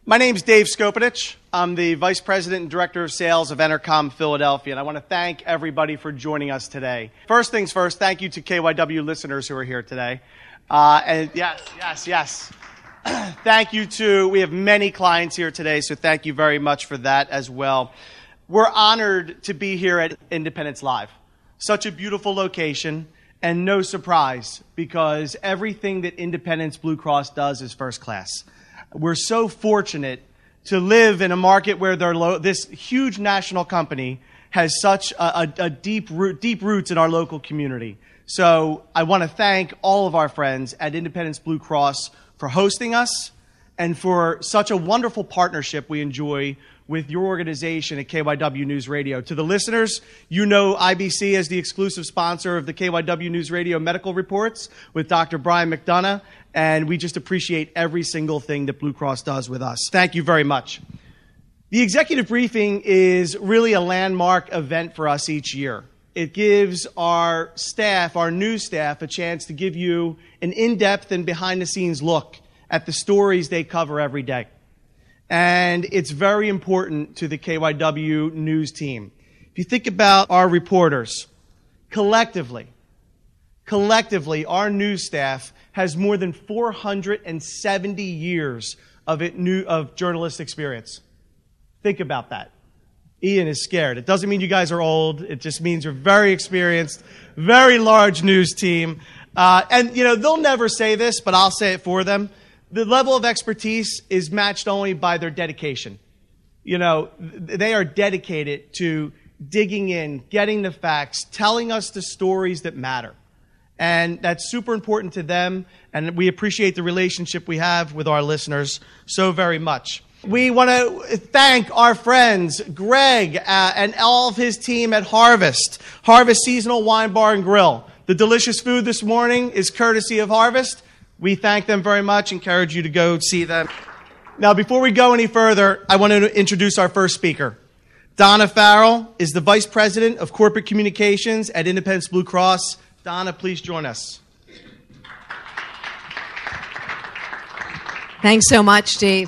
My name's Dave Skopanich. I'm the Vice President and Director of Sales of Entercom Philadelphia, and I want to thank everybody for joining us today. First things first, thank you to KYW listeners who are here today. And yes. Thank you to, we have many clients here today, so thank you very much for that as well. We're honored to be here at Independence Live. Such a beautiful location, and no surprise, because everything that Independence Blue Cross does is first class. We're so fortunate to live in a market where this huge national company has such a deep roots in our local community. So I want to thank all of our friends at Independence Blue Cross for hosting us and for such a wonderful partnership we enjoy with your organization at KYW News Radio. To the listeners, you know IBC as the exclusive sponsor of the KYW News Radio medical reports with Dr. Brian McDonough, and we just appreciate every single thing that Blue Cross does with us. Thank you very much. The executive briefing is really a landmark event for us each year. It gives our staff, our news staff, a chance to give you an in-depth and behind-the-scenes look at the stories they cover every day. And it's very important to the KYW news team. If you think about our reporters, collectively, our news staff has more than 470 years of journalist experience. Think about that. Ian is scared. It doesn't mean you guys are old. It just means you're very experienced, very large news team. And, they'll never say this, but I'll say it for them. The level of expertise is matched only by their dedication. They are dedicated to digging in, getting the facts, telling us the stories that matter. And that's super important to them, and we appreciate the relationship we have with our listeners so very much. We want to thank our friends, Greg and all of his team at Harvest Seasonal Wine Bar and Grill. The delicious food this morning is courtesy of Harvest. We thank them very much, encourage you to go see them. Now, before we go any further, I want to introduce our first speaker. Donna Farrell is the Vice President of Corporate Communications at Independence Blue Cross. Donna, please join us. Thanks so much, Dave.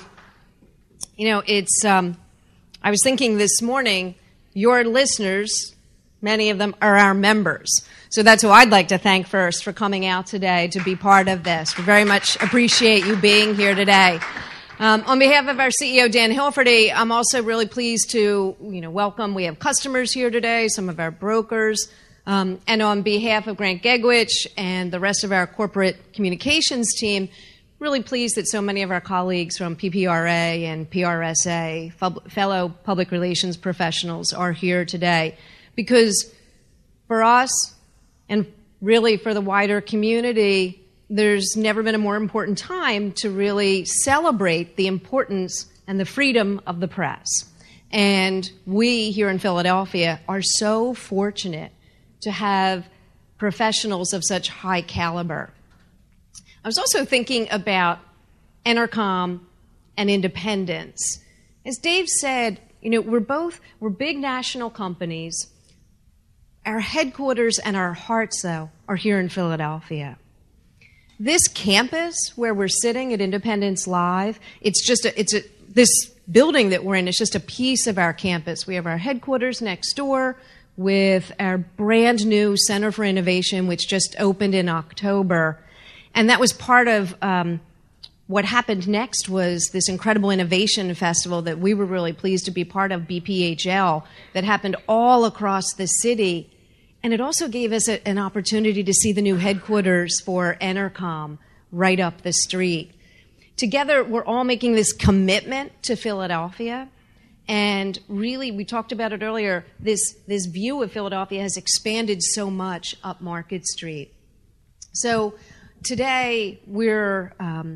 I was thinking this morning, your listeners, many of them are our members. So that's who I'd like to thank first for coming out today to be part of this. We very much appreciate you being here today. On behalf of our CEO, Dan Hilferty, I'm also really pleased to welcome. We have customers here today, some of our brokers. And on behalf of Grant Gegwich and the rest of our corporate communications team, really pleased that so many of our colleagues from PPRA and PRSA, fellow public relations professionals, are here today. Because for us, and really for the wider community, there's never been a more important time to really celebrate the importance and the freedom of the press. And we here in Philadelphia are so fortunate to have professionals of such high caliber. I was also thinking about Entercom and Independence. As Dave said, we're big national companies. Our headquarters and our hearts, though, are here in Philadelphia. This campus where we're sitting at Independence Live, this building that we're in is just a piece of our campus. We have our headquarters next door with our brand new Center for Innovation, which just opened in October. And that was part of what happened next was this incredible innovation festival that we were really pleased to be part of, BPHL, that happened all across the city. And it also gave us an opportunity to see the new headquarters for Entercom right up the street. Together, we're all making this commitment to Philadelphia. And really, we talked about it earlier, this view of Philadelphia has expanded so much up Market Street. So today, we're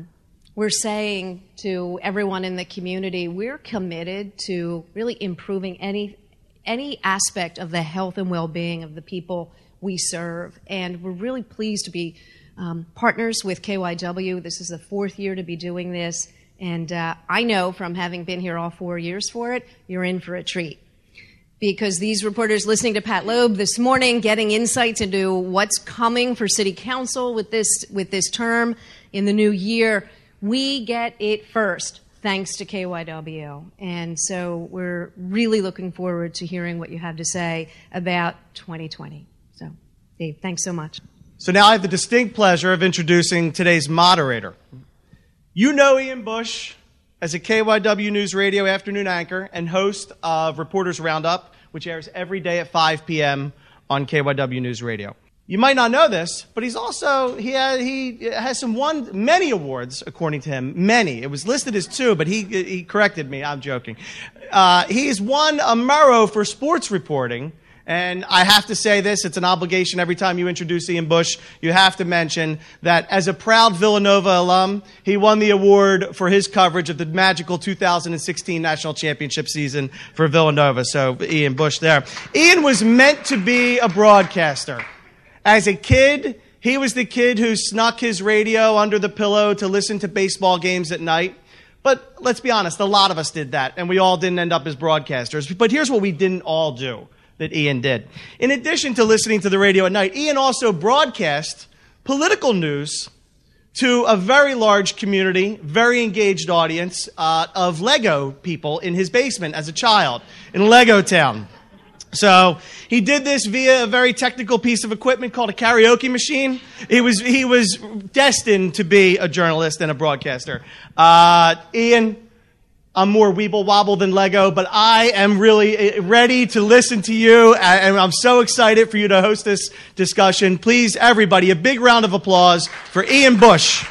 saying to everyone in the community, we're committed to really improving any aspect of the health and well-being of the people we serve. And we're really pleased to be partners with KYW. This is the fourth year to be doing this. And I know from having been here all 4 years for it, you're in for a treat. Because these reporters listening to Pat Loeb this morning, getting insights into what's coming for City Council with this term in the new year, we get it first. thanks to KYW. And so we're really looking forward to hearing what you have to say about 2020. So, Dave, thanks so much. So now I have the distinct pleasure of introducing today's moderator. You know Ian Bush as a KYW News Radio afternoon anchor and host of Reporters Roundup, which airs every day at 5 p.m. on KYW News Radio. You might not know this, but he has many awards, according to him. Many. It was listed as 2, but he corrected me. I'm joking. He's won a Murrow for sports reporting. And I have to say this, it's an obligation every time you introduce Ian Bush, you have to mention that as a proud Villanova alum, he won the award for his coverage of the magical 2016 national championship season for Villanova. So Ian Bush there. Ian was meant to be a broadcaster. As a kid, he was the kid who snuck his radio under the pillow to listen to baseball games at night. But let's be honest, a lot of us did that, and we all didn't end up as broadcasters. But here's what we didn't all do that Ian did. In addition to listening to the radio at night, Ian also broadcast political news to a very large community, very engaged audience of Lego people in his basement as a child in Lego Town. So he did this via a very technical piece of equipment called a karaoke machine. He was destined to be a journalist and a broadcaster. Ian, I'm more weeble wobble than Lego, but I am really ready to listen to you, and I'm so excited for you to host this discussion. Please, everybody, a big round of applause for Ian Bush.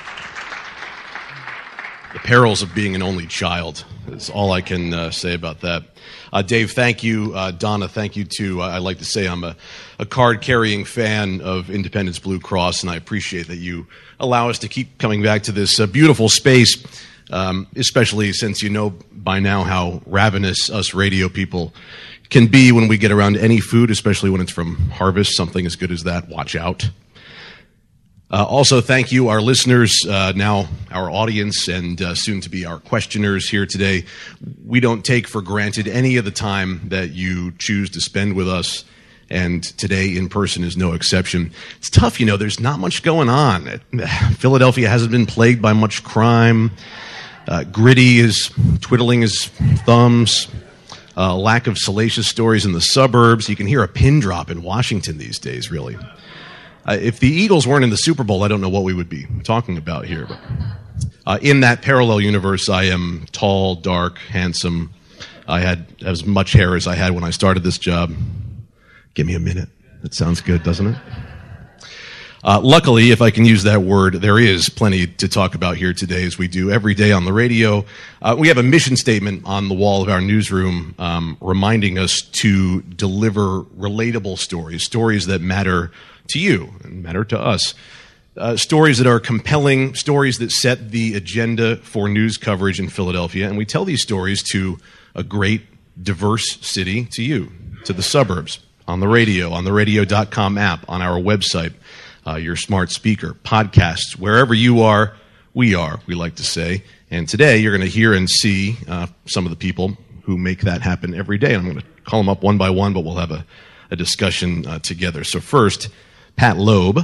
The perils of being an only child is all I can say about that. Dave, thank you. Donna, thank you too. I'd like to say I'm a card-carrying fan of Independence Blue Cross, and I appreciate that you allow us to keep coming back to this beautiful space, especially since you know by now how ravenous us radio people can be when we get around any food, especially when it's from Harvest, something as good as that. Watch out. Also, thank you, our listeners, now our audience, and soon to be our questioners here today. We don't take for granted any of the time that you choose to spend with us, and today in person is no exception. It's tough, there's not much going on. Philadelphia hasn't been plagued by much crime. Gritty is twiddling his thumbs. Lack of salacious stories in the suburbs. You can hear a pin drop in Washington these days, really. If the Eagles weren't in the Super Bowl, I don't know what we would be talking about here. But in that parallel universe, I am tall, dark, handsome. I had as much hair as I had when I started this job. Give me a minute. That sounds good, doesn't it? Luckily, if I can use that word, there is plenty to talk about here today, as we do every day on the radio. We have a mission statement on the wall of our newsroom reminding us to deliver relatable stories that matter to you and matter to us. Stories that are compelling, stories that set the agenda for news coverage in Philadelphia. And we tell these stories to a great, diverse city, to you, to the suburbs, on the radio, on the radio.com app, on our website, your smart speaker, podcasts, wherever you are, we like to say. And today you're going to hear and see some of the people who make that happen every day. I'm going to call them up one by one, but we'll have a discussion together. So first, Pat Loeb.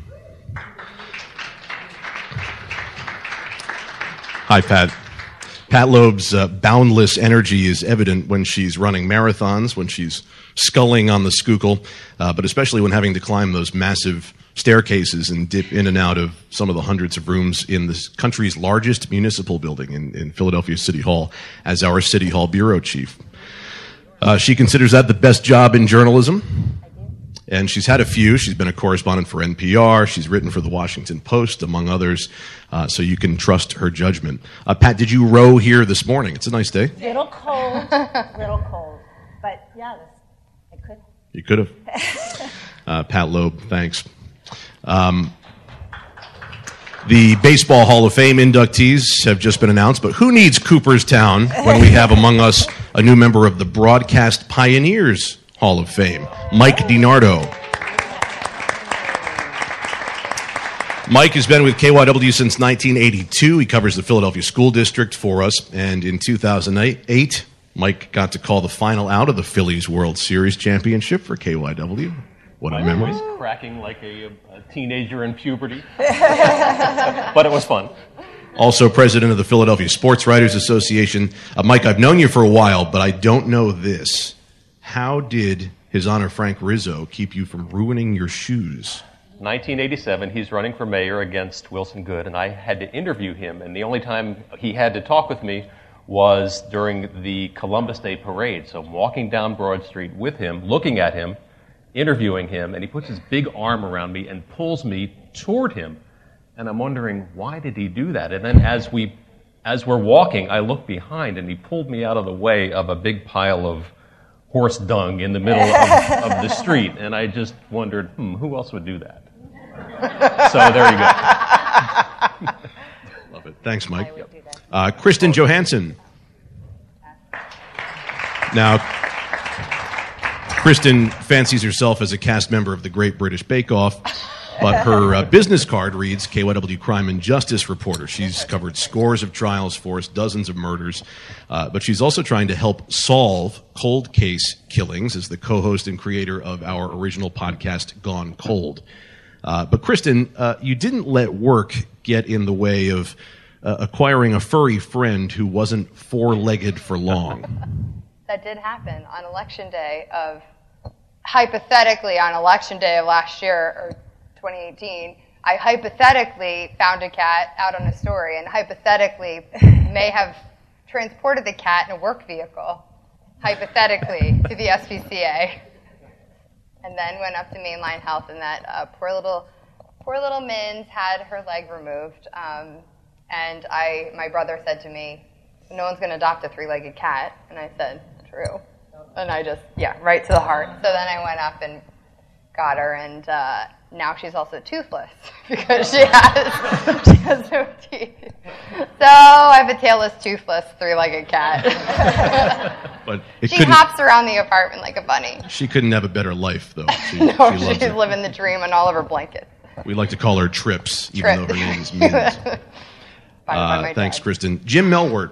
Hi, Pat. Pat Loeb's boundless energy is evident when she's running marathons, when she's sculling on the Schuylkill, but especially when having to climb those massive staircases and dip in and out of some of the hundreds of rooms in the country's largest municipal building in Philadelphia City Hall as our City Hall bureau chief. She considers that the best job in journalism. And she's had a few. She's been a correspondent for NPR. She's written for the Washington Post, among others. So you can trust her judgment. Pat, did you row here this morning? It's a nice day. Little cold. But yeah, I could. You could have. Pat Loeb, thanks. The Baseball Hall of Fame inductees have just been announced, but who needs Cooperstown when we have among us a new member of the Broadcast Pioneers Hall of Fame, Mike DiNardo. Mike has been with KYW since 1982. He covers the Philadelphia School District for us, and in 2008, Mike got to call the final out of the Phillies World Series championship for KYW. What a memory. I was cracking like a teenager in puberty, but it was fun. Also president of the Philadelphia Sports Writers Association. Mike, I've known you for a while, but I don't know this. How did His Honor Frank Rizzo keep you from ruining your shoes? 1987, he's running for mayor against Wilson Good, and I had to interview him, and the only time he had to talk with me was during the Columbus Day Parade. So I'm walking down Broad Street with him, looking at him, interviewing him, and he puts his big arm around me and pulls me toward him. And I'm wondering, why did he do that? And then as we're walking, I look behind, and he pulled me out of the way of a big pile of horse dung in the middle of the street. And I just wondered, who else would do that? So there you go. Love it. Thanks, Mike. Kristen Johansson. Now, Kristen fancies herself as a cast member of the Great British Bake Off, but her business card reads KYW Crime and Justice reporter. She's covered scores of trials for us, dozens of murders, but she's also trying to help solve cold case killings as the co-host and creator of our original podcast, Gone Cold. But Kristen, you didn't let work get in the way of acquiring a furry friend who wasn't four-legged for long. That did happen on election day of, hypothetically on election day of last year, or 2018, I hypothetically found a cat out on a story and hypothetically may have transported the cat in a work vehicle, hypothetically, to the SPCA. And then went up to Mainline Health, and that poor little Minz had her leg removed. And my brother said to me, "No one's going to adopt a three-legged cat." And I said, "True." And I just, right to the heart. So then I went up and got her, and now she's also toothless because she has no teeth. So I have a tailless, toothless, three-legged cat. But she hops around the apartment like a bunny. She couldn't have a better life, though. She's living the dream on all of her blankets. We like to call her Trips, even though her name is Minz. Thanks, Kristen. Jim Melwert.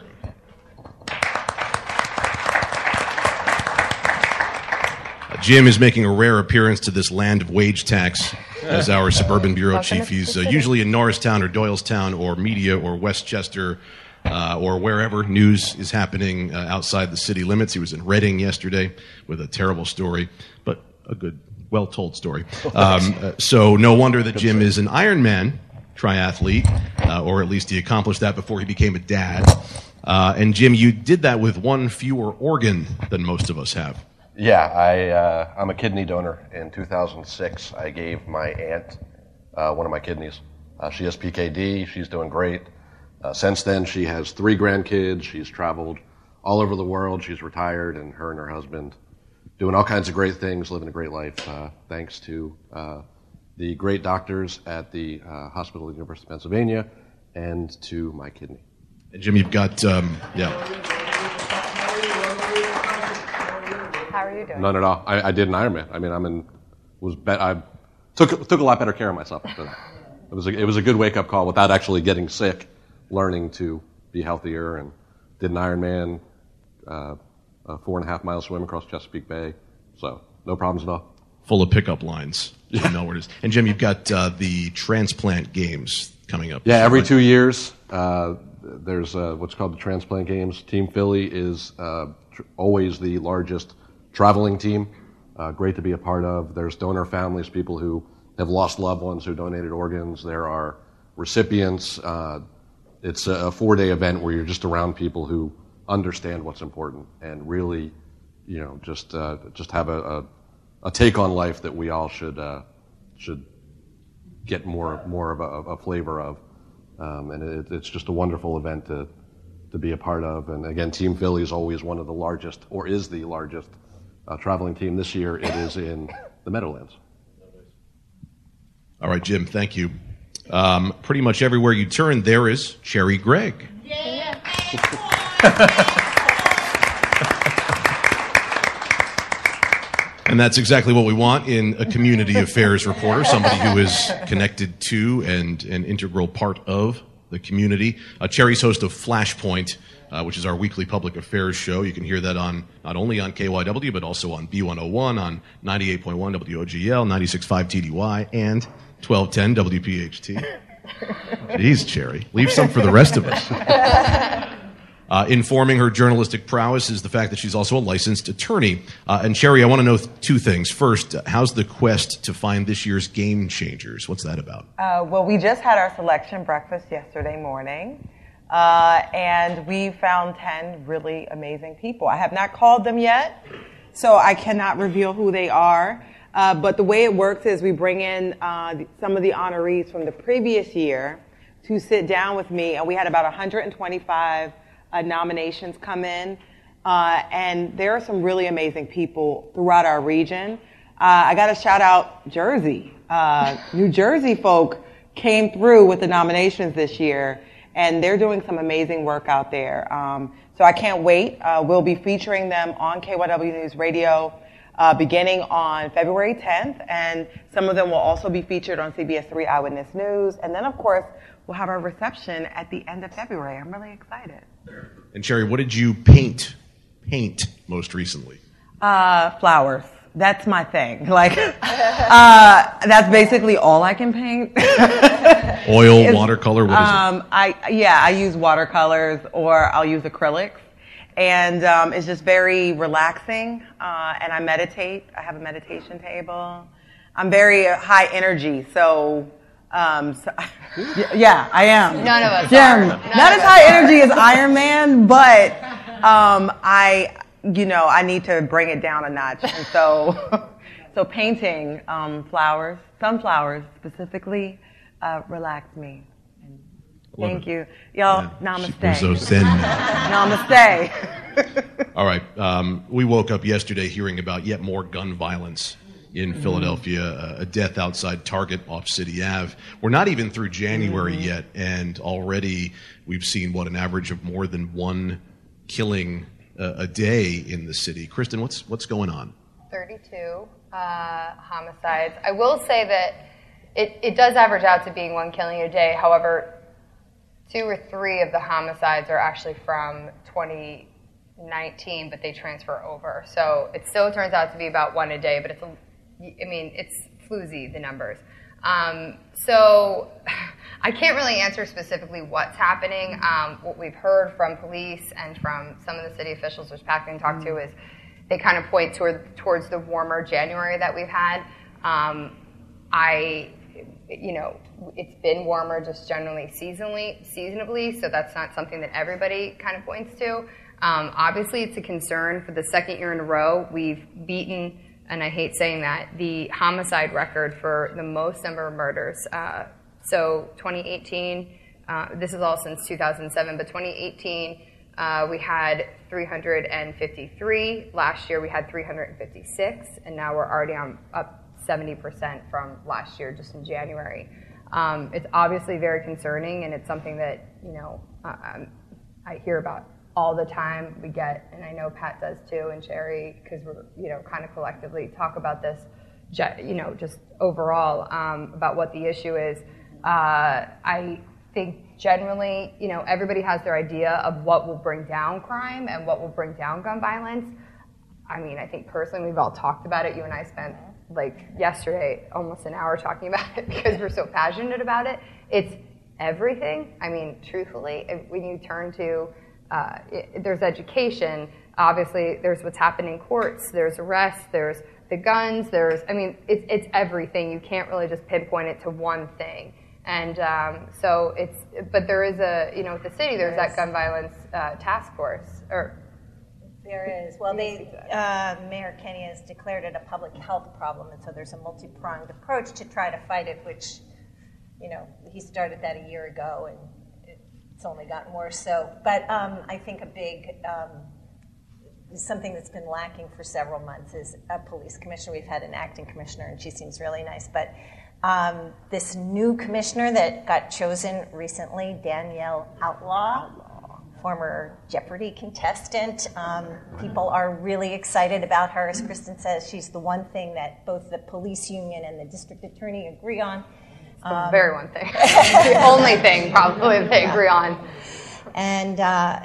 Jim is making a rare appearance to this land of wage tax as our suburban bureau chief. He's usually in Norristown or Doylestown or Media or Westchester or wherever news is happening outside the city limits. He was in Reading yesterday with a terrible story, but a good, well-told story. So no wonder that Jim is an Ironman triathlete, or at least he accomplished that before he became a dad. And Jim, you did that with one fewer organ than most of us have. Yeah, I'm a kidney donor. In 2006, I gave my aunt one of my kidneys. She has PKD. She's doing great. Since then, she has 3 grandkids. She's traveled all over the world. She's retired, and her husband doing all kinds of great things, living a great life, thanks to the great doctors at the hospital at the University of Pennsylvania and to my kidney. And Jim, you've got, How are you doing? None at all. I did an Ironman. I mean, I took a lot better care of myself after that. It was a good wake up call without actually getting sick, learning to be healthier, and did an Ironman, a 4.5-mile swim across Chesapeake Bay. So no problems at all. Full of pickup lines. You know where it is. And Jim, you've got the transplant games coming up. Yeah, every 2 years there's what's called the transplant games. Team Philly is always the largest traveling team, great to be a part of. There's donor families, people who have lost loved ones who donated organs. There are recipients. It's a 4-day event where you're just around people who understand what's important and really, just have a take on life that we all should get more of a flavor of. And it's just a wonderful event to be a part of. And again, Team Philly is always one of the largest, or is the largest, traveling team. This year it is in the Meadowlands. All right, Jim, thank you. Pretty much everywhere you turn, there is Cherry Gregg. Yeah. And that's exactly what we want in a community affairs reporter, somebody who is connected to and an integral part of the community. Cherry's host of Flashpoint, which is our weekly public affairs show. You can hear that not only on KYW, but also on B101, on 98.1 WOGL, 96.5 TDY, and 1210 WPHT. Jeez, Cherry. Leave some for the rest of us. Informing her journalistic prowess is the fact that she's also a licensed attorney. And Cherry, I want to know two things. First, how's the quest to find this year's Game Changers? What's that about? Well, we just had our selection breakfast yesterday morning, and we found 10 really amazing people. I have not called them yet, so I cannot reveal who they are. But the way it works is we bring in some of the honorees from the previous year to sit down with me, and we had about 125 nominations come in, and there are some really amazing people throughout our region. I got to shout out Jersey. New Jersey folk came through with the nominations this year, and they're doing some amazing work out there. So I can't wait. We'll be featuring them on KYW News Radio beginning on February 10th, and some of them will also be featured on CBS 3 Eyewitness News. And then, of course, we'll have our reception at the end of February. I'm really excited. And Cherry, what did you paint most recently? Flowers. That's my thing. Like, that's basically all I can paint. Oil, watercolor, what is it? I use watercolors or I'll use acrylics. And it's just very relaxing. And I meditate. I have a meditation table. I'm very high energy, so yeah, I am. None of us Jim, are. not as high energy as Iron Man, but I need to bring it down a notch. And so painting flowers, sunflowers specifically, relax me. And thank you. Y'all, namaste. We're so zen now. Namaste. All right. We woke up yesterday hearing about yet more gun violence in Philadelphia, a death outside Target off City Ave. We're not even through January yet, and already we've seen, an average of more than one killing a day in the city. Kristen, what's going on? 32 homicides. I will say that it does average out to being one killing a day. However, 2 or 3 of the homicides are actually from 2019, but they transfer over. So it still turns out to be about one a day, but it's floozy, the numbers. So I can't really answer specifically what's happening. What we've heard from police and from some of the city officials, which Pat can talk to, is they kind of point towards the warmer January that we've had. It's been warmer just generally seasonably, so that's not something that everybody kind of points to. Obviously, it's a concern. For the second year in a row, we've beaten, and I hate saying that, the homicide record for the most number of murders. So 2018, this is all since 2007, but 2018, we had 353. Last year, we had 356, and now we're already up 70% from last year, just in January. It's obviously very concerning, and it's something that, I hear about all the time. We get, and I know Pat does too, and Cherry, because we're, kind of collectively talk about this, just overall, about what the issue is. I think generally, everybody has their idea of what will bring down crime and what will bring down gun violence. I mean, I think personally we've all talked about it. You and I spent, yesterday, almost an hour talking about it because we're so passionate about it. It's everything. I mean, truthfully, when you turn to, there's education, obviously there's what's happened in courts, there's arrests, there's the guns, it's everything. You can't really just pinpoint it to one thing. And but there is with the city, there's that gun violence task force. There is. Well, Mayor Kenney has declared it a public health problem, and so there's a multi-pronged approach to try to fight it, which, he started that a year ago, and it's only gotten worse. So, but I think a big something that's been lacking for several months is a police commissioner. We've had an acting commissioner, and she seems really nice, but this new commissioner that got chosen recently, Danielle Outlaw, former Jeopardy contestant. People are really excited about her. As Kristen says, she's the one thing that both the police union and the district attorney agree on. The very one thing. The only thing probably that they agree on. And,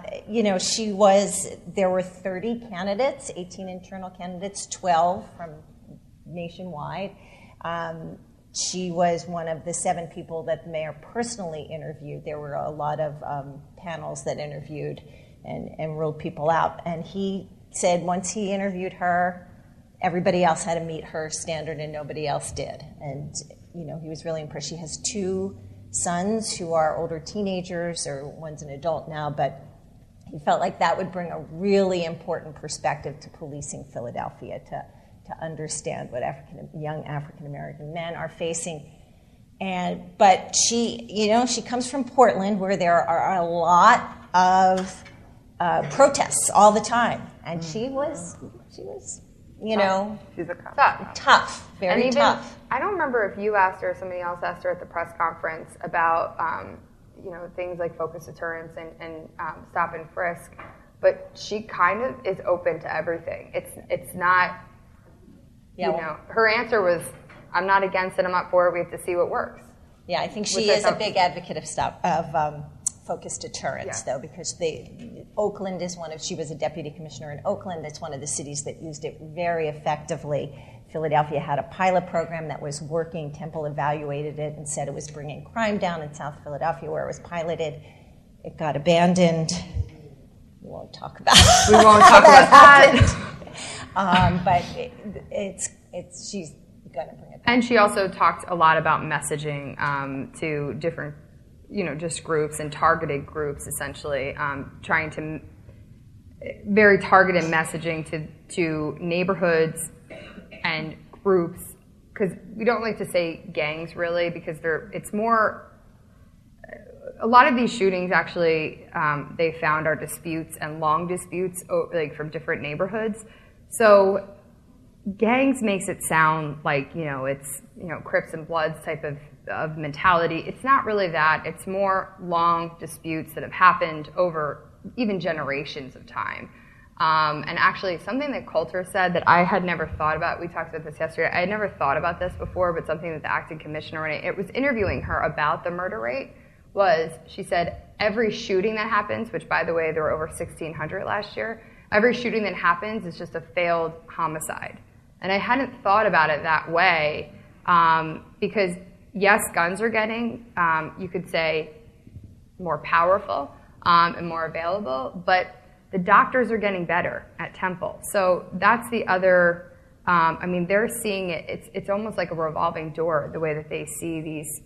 there were 30 candidates, 18 internal candidates, 12 from nationwide. She was one of the 7 people that the mayor personally interviewed. There were a lot of panels that interviewed and ruled people out. And he said once he interviewed her, everybody else had to meet her standard and nobody else did. And, he was really impressed. She has 2 sons who are older teenagers, or one's an adult now, but he felt like that would bring a really important perspective to policing Philadelphia, to understand what young African-American men are facing. But she, she comes from Portland, where there are a lot of protests all the time. And she was she's a tough, very tough. I don't remember if you asked her or somebody else asked her at the press conference about, things like focus deterrence and stop and frisk, but she kind of is open to everything. It's not, her answer was, I'm not against it, I'm not for it, we have to see what works. Yeah, I think she is a big advocate of focus deterrence, though, because Oakland is she was a deputy commissioner in Oakland. It's one of the cities that used it very effectively. Philadelphia had a pilot program that was working. Temple evaluated it and said it was bringing crime down in South Philadelphia, where it was piloted. It got abandoned. We won't talk about that. But she's going to bring it back. And she also talked a lot about messaging to different just groups and targeted groups, essentially, trying to very targeted messaging to neighborhoods and groups, because we don't like to say gangs really, because it's more, a lot of these shootings actually they found are disputes and long disputes like from different neighborhoods. So gangs makes it sound like it's Crips and Bloods type of mentality. It's not really that. It's more long disputes that have happened over even generations of time. And actually, something that Coulter said that I had never thought about, we talked about this yesterday, I had never thought about this before, but something that the acting commissioner, when it was interviewing her about the murder rate, was she said every shooting that happens, which by the way, there were over 1,600 last year, every shooting that happens is just a failed homicide. And I hadn't thought about it that way, because yes, guns are getting, you could say, more powerful and more available, but the doctors are getting better at Temple. So that's the other, they're seeing it, it's almost like a revolving door, the way that they see these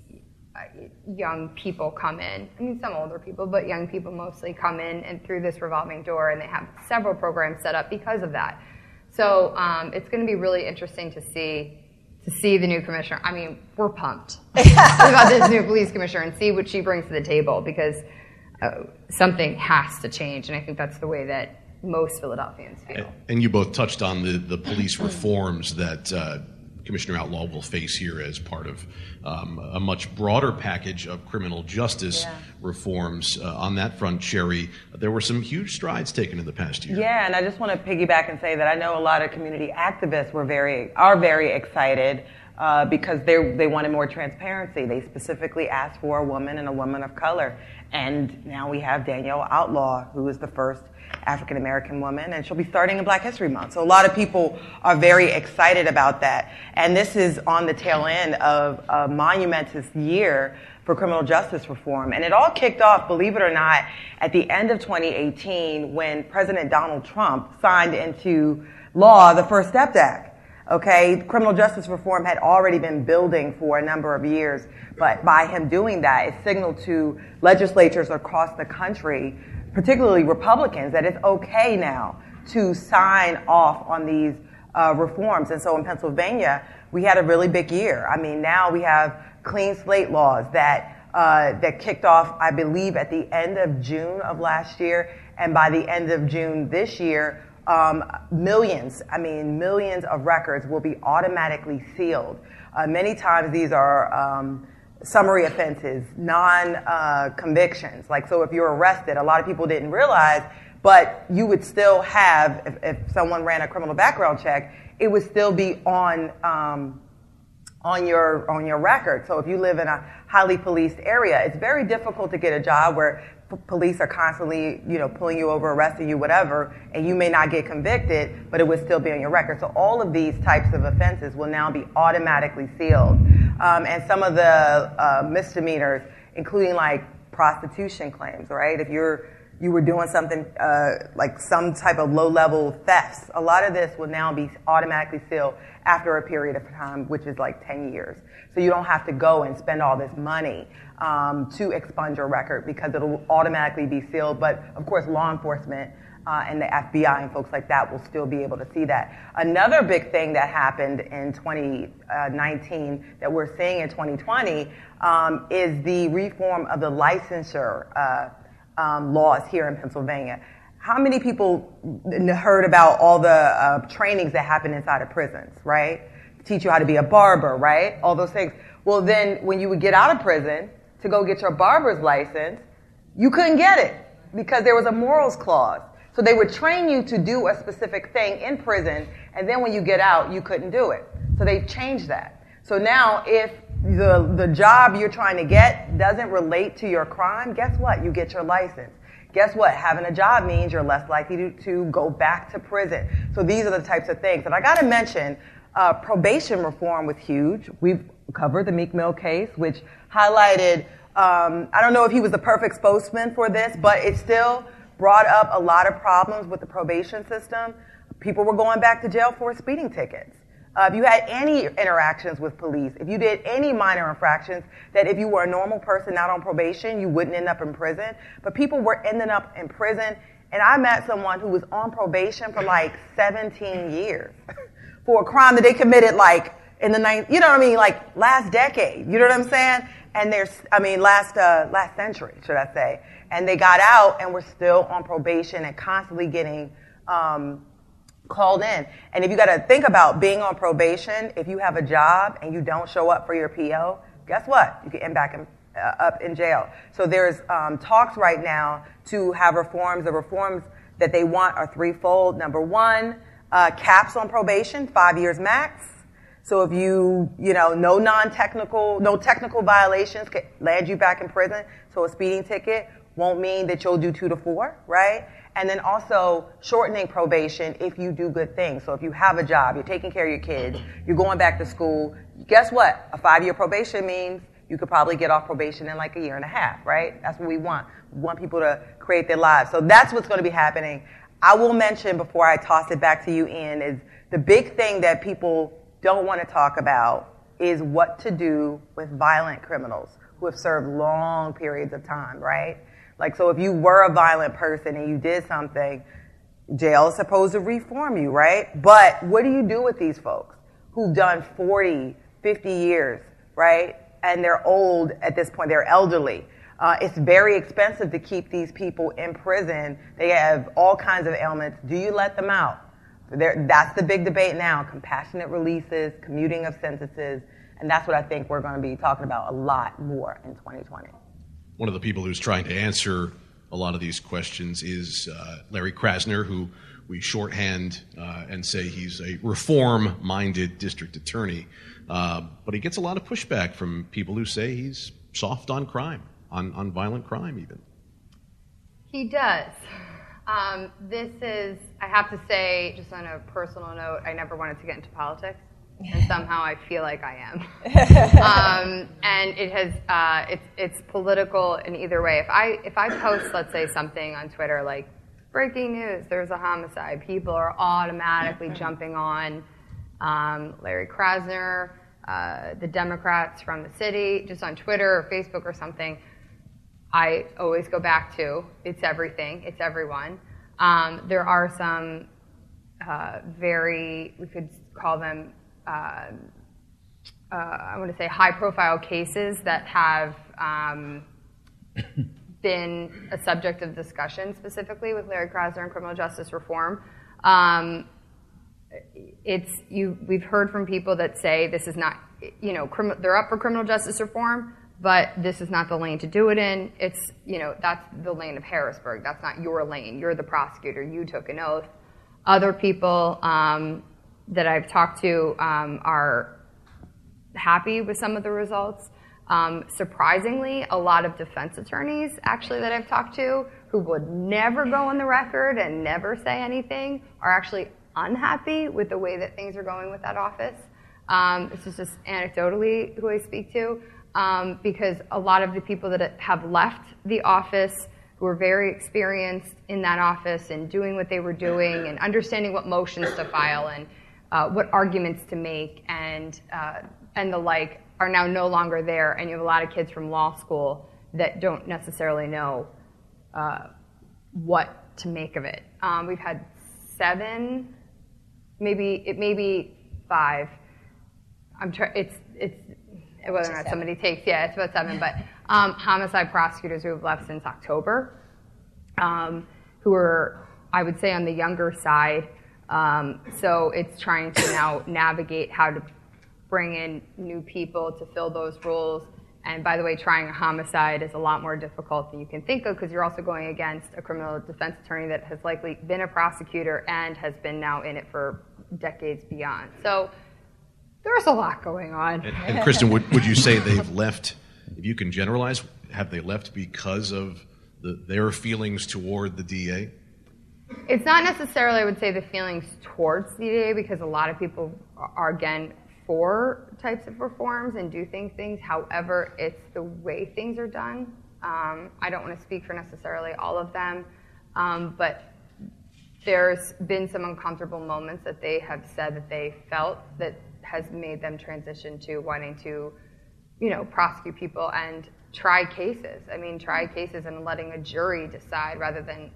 young people come in. Some older people, but young people mostly come in and through this revolving door, and they have several programs set up because of that. So it's going to be really interesting to see the new commissioner. We're pumped about this new police commissioner and see what she brings to the table, because something has to change, and I think that's the way that most Philadelphians feel. And you both touched on the police reforms that Commissioner Outlaw will face here as part of a much broader package of criminal justice reforms. On that front, Sherry, there were some huge strides taken in the past year. Yeah, and I just want to piggyback and say that I know a lot of community activists are very excited because they wanted more transparency. They specifically asked for a woman and a woman of color. And now we have Danielle Outlaw, who is the first African-American woman, and she'll be starting in Black History Month. So a lot of people are very excited about that. And this is on the tail end of a monumentous year for criminal justice reform. And it all kicked off, believe it or not, at the end of 2018 when President Donald Trump signed into law the First Step Act. Okay, criminal justice reform had already been building for a number of years, but by him doing that, it signaled to legislatures across the country, particularly Republicans, that it's okay now to sign off on these reforms. And so in Pennsylvania, we had a really big year. Now we have clean slate laws that kicked off, I believe, at the end of June of last year, and by the end of June this year, millions of records will be automatically sealed. Many times these are summary offenses, non-convictions. So if you're arrested, a lot of people didn't realize, but you would still have, if someone ran a criminal background check, it would still be on your record. So if you live in a highly policed area, it's very difficult to get a job where police are constantly, pulling you over, arresting you, whatever, and you may not get convicted, but it would still be on your record. So all of these types of offenses will now be automatically sealed. and some of the misdemeanors, including like prostitution claims, right? If you were doing something like some type of low-level thefts, a lot of this will now be automatically sealed after a period of time, which is like 10 years. So you don't have to go and spend all this money to expunge your record because it'll automatically be sealed. But of course, law enforcement and the FBI and folks like that will still be able to see that. Another big thing that happened in 2019 that we're seeing in 2020 is the reform of the licensure laws here in Pennsylvania. How many people heard about all the trainings that happen inside of prisons, right? Teach you how to be a barber, right? All those things. Well, then when you would get out of prison to go get your barber's license, you couldn't get it because there was a morals clause. So they would train you to do a specific thing in prison, and then when you get out, you couldn't do it. So they changed that. So now if the job you're trying to get doesn't relate to your crime, guess what? You get your license. Guess what? Having a job means you're less likely to go back to prison. So these are the types of things. And I got to mention, probation reform was huge. We've covered the Meek Mill case, which highlighted, I don't know if he was the perfect spokesman for this, but it still brought up a lot of problems with the probation system. People were going back to jail for speeding tickets. If you had any interactions with police, if you did any minor infractions, that if you were a normal person not on probation, you wouldn't end up in prison. But people were ending up in prison. And I met someone who was on probation for like 17 years for a crime that they committed like in the like last decade. You know what I'm saying? And last century, should I say. And they got out and were still on probation and constantly getting called in. And if you got to think about being on probation, if you have a job and you don't show up for your PO, guess what? You can end up in jail. So there's talks right now to have reforms. The reforms that they want are threefold. Number one, caps on probation, 5 years max. So if no technical violations can land you back in prison. So a speeding ticket won't mean that you'll do 2 to 4, right? And then also shortening probation if you do good things. So if you have a job, you're taking care of your kids, you're going back to school, guess what? A 5-year probation means you could probably get off probation in like a year and a half, right? That's what we want. We want people to create their lives. So that's what's going to be happening. I will mention before I toss it back to you, Ian, is the big thing that people don't want to talk about is what to do with violent criminals who have served long periods of time, right? Like, so if you were a violent person and you did something, jail is supposed to reform you, right? But what do you do with these folks who've done 40, 50 years, right? And they're old at this point, they're elderly. It's very expensive to keep these people in prison. They have all kinds of ailments. Do you let them out? That's the big debate now, compassionate releases, commuting of sentences, and that's what I think we're going to be talking about a lot more in 2020. One of the people who's trying to answer a lot of these questions is Larry Krasner, who we shorthand and say he's a reform-minded district attorney. But he gets a lot of pushback from people who say he's soft on crime, on violent crime even. He does. This is, I have to say, just on a personal note, I never wanted to get into politics. And somehow I feel like I am. And it has, it's political in either way. If I post, let's say, something on Twitter like, breaking news, there's a homicide, people are automatically jumping on Larry Krasner, the Democrats from the city, just on Twitter or Facebook or something. I always go back to, it's everything, it's everyone. There are some we could call them, I want to say high-profile cases that have been a subject of discussion specifically with Larry Krasner and criminal justice reform. We've heard from people that say this is not, they're up for criminal justice reform, but this is not the lane to do it in. It's, that's the lane of Harrisburg. That's not your lane. You're the prosecutor. You took an oath. Other people that I've talked to are happy with some of the results. Surprisingly, a lot of defense attorneys, actually, that I've talked to, who would never go on the record and never say anything, are actually unhappy with the way that things are going with that office. This is just anecdotally who I speak to, because a lot of the people that have left the office who were very experienced in that office and doing what they were doing and understanding what motions to file and what arguments to make and the like are now no longer there. And you have a lot of kids from law school that don't necessarily know what to make of it. We've had 7, maybe 5. It's whether or not somebody takes, it's about 7, but homicide prosecutors who have left since October, who are, I would say, on the younger side. So it's trying to now navigate how to bring in new people to fill those roles. And by the way, trying a homicide is a lot more difficult than you can think of because you're also going against a criminal defense attorney that has likely been a prosecutor and has been now in it for decades beyond. So there's a lot going on. And Kristen, would you say they've left, if you can generalize, have they left because of their feelings toward the DA? It's not necessarily, I would say, the feelings towards the DA because a lot of people are, again, for types of reforms and do things. However, it's the way things are done. I don't want to speak for necessarily all of them, but there's been some uncomfortable moments that they have said that they felt that has made them transition to wanting to, prosecute people and try cases. I mean, try cases and letting a jury decide rather than,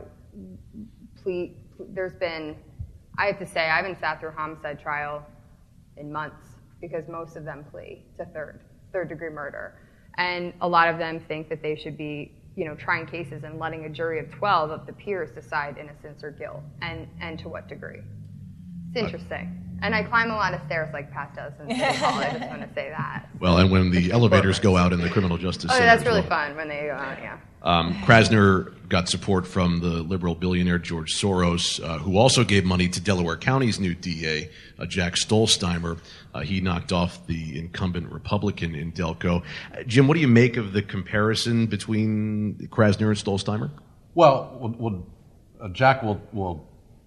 plea. There's been, I have to say, I haven't sat through a homicide trial in months because most of them plea to third degree murder. And a lot of them think that they should be, trying cases and letting a jury of 12 of the peers decide innocence or guilt and to what degree. It's interesting. And I climb a lot of stairs like Pat does in City Hall. I just want to say that. Well, and when the elevators go out in the criminal justice center. That's really fun when they go out, yeah. Krasner got support from the liberal billionaire George Soros, who also gave money to Delaware County's new DA, Jack Stolzheimer. He knocked off the incumbent Republican in Delco. Jim, what do you make of the comparison between Krasner and Stolzheimer? Well, Jack will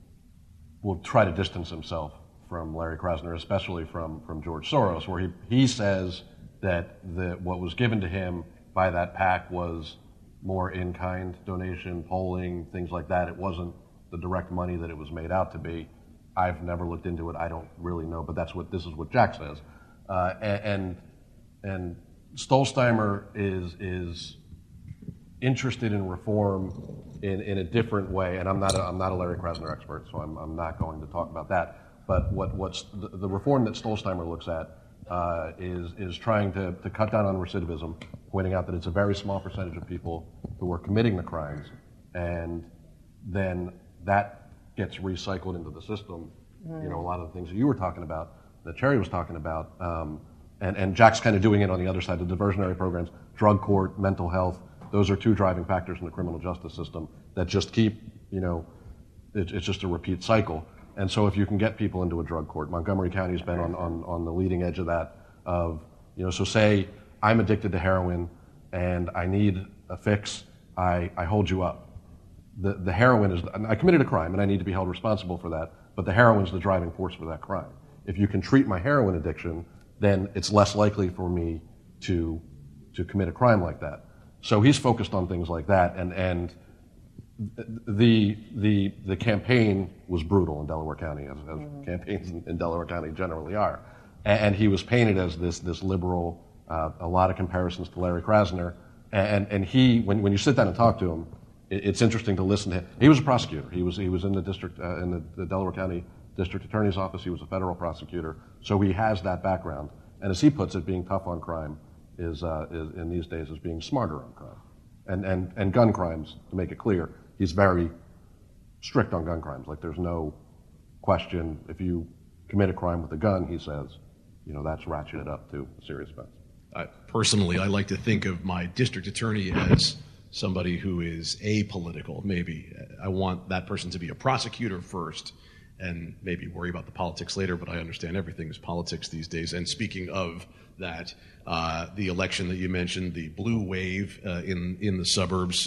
try to distance himself from Larry Krasner, especially from George Soros, where he says that what was given to him by that PAC was more in-kind donation, polling, things like that. It wasn't the direct money that it was made out to be. I've never looked into it. I don't really know, but this is what Jack says. And Stolzheimer is interested in reform in a different way. And I'm not a Larry Krasner expert, so I'm not going to talk about that. But what's the reform that Stolzheimer looks at is trying to cut down on recidivism, pointing out that it's a very small percentage of people who are committing the crimes, and then that gets recycled into the system. A lot of the things that you were talking about, that Cherry was talking about, and Jack's kind of doing it on the other side. The diversionary programs, drug court, mental health, those are 2 driving factors in the criminal justice system that just keep, it's just a repeat cycle. And so if you can get people into a drug court, Montgomery County's been on the leading edge of that, so say I'm addicted to heroin and I need a fix, I hold you up. The heroin is, I committed a crime and I need to be held responsible for that, but the heroin's the driving force for that crime. If you can treat my heroin addiction, then it's less likely for me to commit a crime like that. So he's focused on things like that, and the campaign was brutal in Delaware County, as campaigns in Delaware County generally are. And he was painted as this liberal, a lot of comparisons to Larry Krasner. And he, when you sit down and talk to him, it's interesting to listen to him. He was a prosecutor. He was in the district, in the Delaware County District Attorney's Office. He was a federal prosecutor. So he has that background. And as he puts it, being tough on crime is in these days is being smarter on crime. And gun crimes, to make it clear, he's very strict on gun crimes. Like, there's no question. If you commit a crime with a gun, he says, that's ratcheted up to a serious offense. Personally, I like to think of my district attorney as somebody who is apolitical. Maybe I want that person to be a prosecutor first and maybe worry about the politics later, but I understand everything is politics these days. And speaking of that, the election that you mentioned, the blue wave in the suburbs,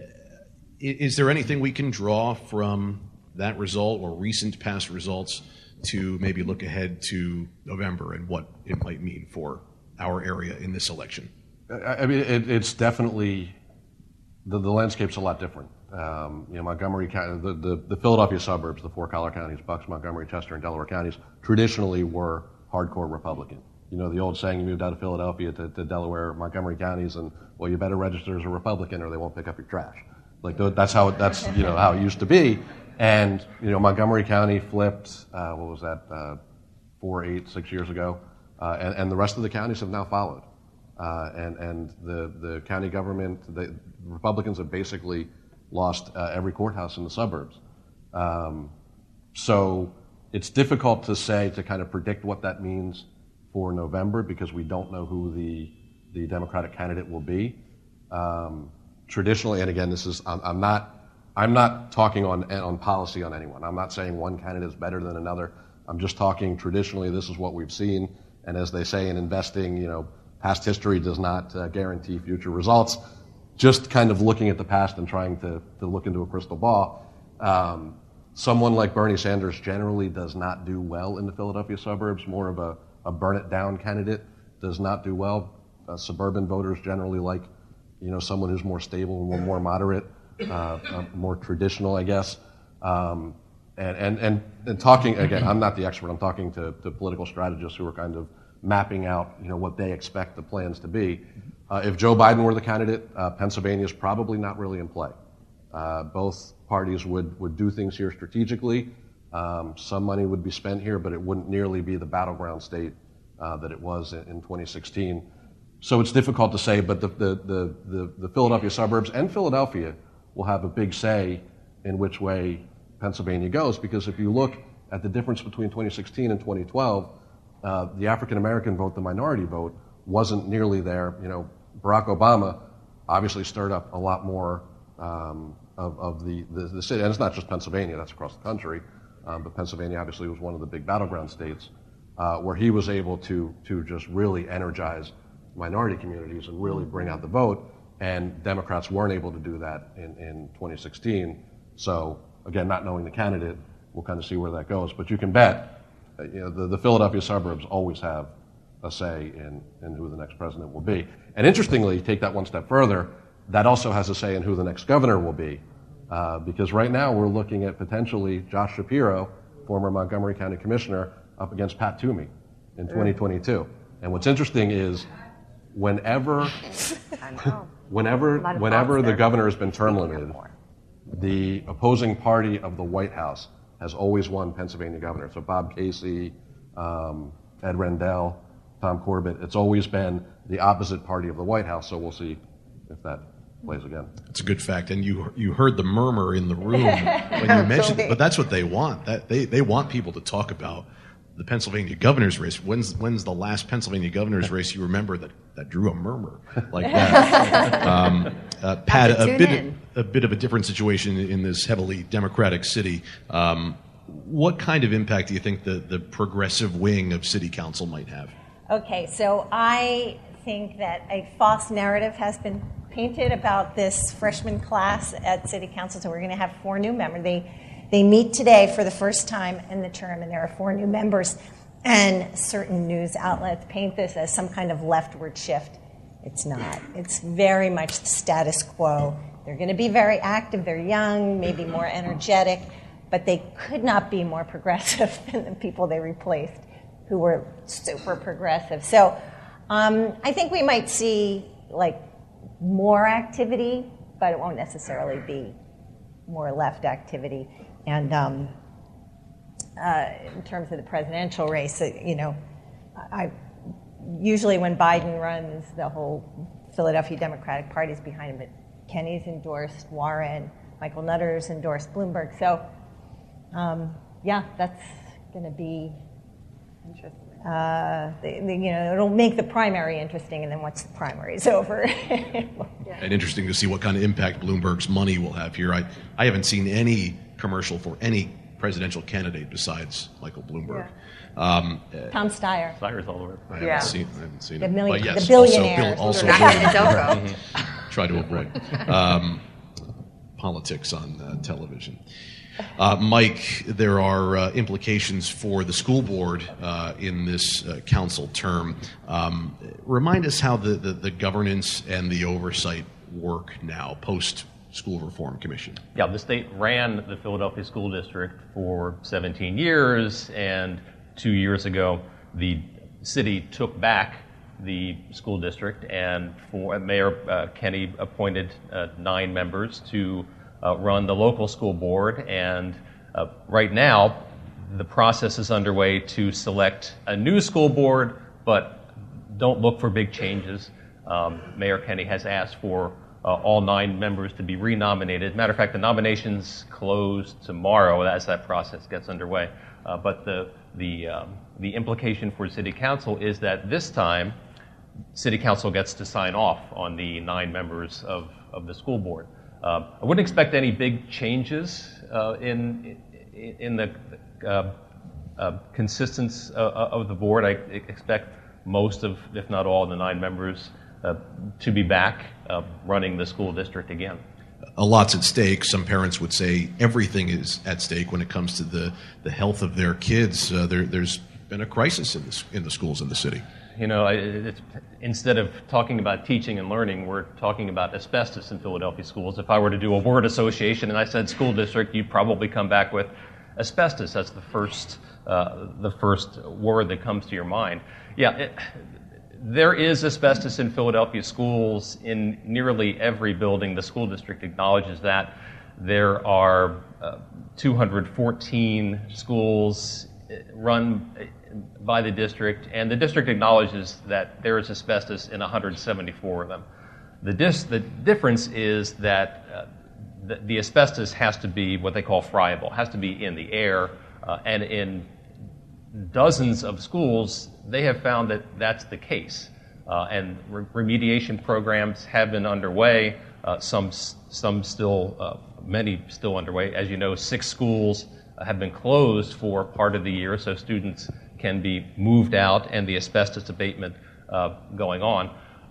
is there anything we can draw from that result or recent past results to maybe look ahead to November and what it might mean for our area in this election? I mean, it's definitely, the landscape's a lot different. Montgomery County, the Philadelphia suburbs, the four collar counties, Bucks, Montgomery, Chester, and Delaware counties, traditionally were hardcore Republican. The old saying, you moved out of Philadelphia to Delaware, Montgomery counties, and, well, you better register as a Republican or they won't pick up your trash. Like, that's how it used to be. And, Montgomery County flipped, 6 years ago, and the rest of the counties have now followed. And the county government, the Republicans have basically lost every courthouse in the suburbs. So it's difficult to kind of predict what that means for November because we don't know who the Democratic candidate will be. Traditionally, and again, I'm not talking on policy on anyone. I'm not saying one candidate is better than another. I'm just talking traditionally. This is what we've seen, and as they say in investing, past history does not guarantee future results. Just kind of looking at the past and trying to look into a crystal ball. Someone like Bernie Sanders generally does not do well in the Philadelphia suburbs. More of a burn it down candidate does not do well. Suburban voters generally like, someone who's more stable and more moderate, more traditional, I guess. And talking again, I'm not the expert. I'm talking to political strategists who are kind of mapping out, what they expect the plans to be. If Joe Biden were the candidate, Pennsylvania is probably not really in play. Both parties would do things here strategically. Some money would be spent here, but it wouldn't nearly be the battleground state that it was in 2016. So it's difficult to say, but the Philadelphia suburbs and Philadelphia will have a big say in which way Pennsylvania goes, because if you look at the difference between 2016 and 2012, the African-American vote, the minority vote, wasn't nearly there. Barack Obama obviously stirred up a lot more of the city, and it's not just Pennsylvania, that's across the country, but Pennsylvania obviously was one of the big battleground states where he was able to just really energize minority communities and really bring out the vote, and Democrats weren't able to do that in 2016. So again, not knowing the candidate, we'll kind of see where that goes, but you can bet the Philadelphia suburbs always have a say in who the next president will be. And interestingly, take that one step further, that also has a say in who the next governor will be. Because right now we're looking at potentially Josh Shapiro, former Montgomery County Commissioner, up against Pat Toomey in 2022. And what's interesting is whenever the governor has been term limited, the opposing party of the White House has always won Pennsylvania governor. So Bob Casey, Ed Rendell, Tom Corbett, it's always been the opposite party of the White House, so we'll see if that plays again. That's a good fact, and you heard the murmur in the room when you mentioned it, but that's what they want. They want people to talk about the Pennsylvania governor's race. When's the last Pennsylvania governor's race you remember that drew a murmur like that? Pat, a bit of a different situation in this heavily Democratic city. What kind of impact do you think the progressive wing of city council might have? Okay, so I think that a false narrative has been painted about this freshman class at City Council. So we're going to have 4 new members. They meet today for the first time in the term, and there are 4 new members. And certain news outlets paint this as some kind of leftward shift. It's not. It's very much the status quo. They're going to be very active. They're young, maybe more energetic, but they could not be more progressive than the people they replaced, who were super progressive. So I think we might see more activity, but it won't necessarily be more left activity. And in terms of the presidential race, I usually when Biden runs, the whole Philadelphia Democratic Party is behind him. But Kenny's endorsed Warren, Michael Nutter's endorsed Bloomberg. So that's going to be interesting. It'll make the primary interesting, and then once the primary is over. And interesting to see what kind of impact Bloomberg's money will have here. I haven't seen any commercial for any presidential candidate besides Michael Bloomberg. Tom Steyer. Steyer's all over. I haven't seen the it. But yes, the billionaire. Also try to avoid politics on television. Mike, there are implications for the school board in this council term. Remind us how the governance and the oversight work now, post-School Reform Commission. Yeah, the state ran the Philadelphia School District for 17 years, and 2 years ago, the city took back the school district, and Mayor Kenney appointed 9 members to run the local school board, and right now the process is underway to select a new school board, but don't look for big changes. Mayor Kenney has asked for all 9 members to be renominated. Matter of fact, the nominations close tomorrow as that process gets underway. But the implication for City Council is that this time City Council gets to sign off on the 9 members of the school board. I wouldn't expect any big changes in the consistency of the board. I expect most of, if not all, the 9 members to be back running the school district again. A lot's at stake. Some parents would say everything is at stake when it comes to the health of their kids. There's been a crisis in the schools in the city. You know, instead of talking about teaching and learning, we're talking about asbestos in Philadelphia schools. If I were to do a word association and I said school district, you'd probably come back with asbestos. That's the first word that comes to your mind. Yeah, there is asbestos in Philadelphia schools in nearly every building. The school district acknowledges that. There are 214 schools run by the district, and the district acknowledges that there is asbestos in 174 of them. The difference is that the asbestos has to be what they call friable, has to be in the air, and in dozens of schools, they have found that that's the case. And remediation programs have been underway, some still, many still underway. As you know, 6 schools have been closed for part of the year, so students can be moved out and the asbestos abatement going on.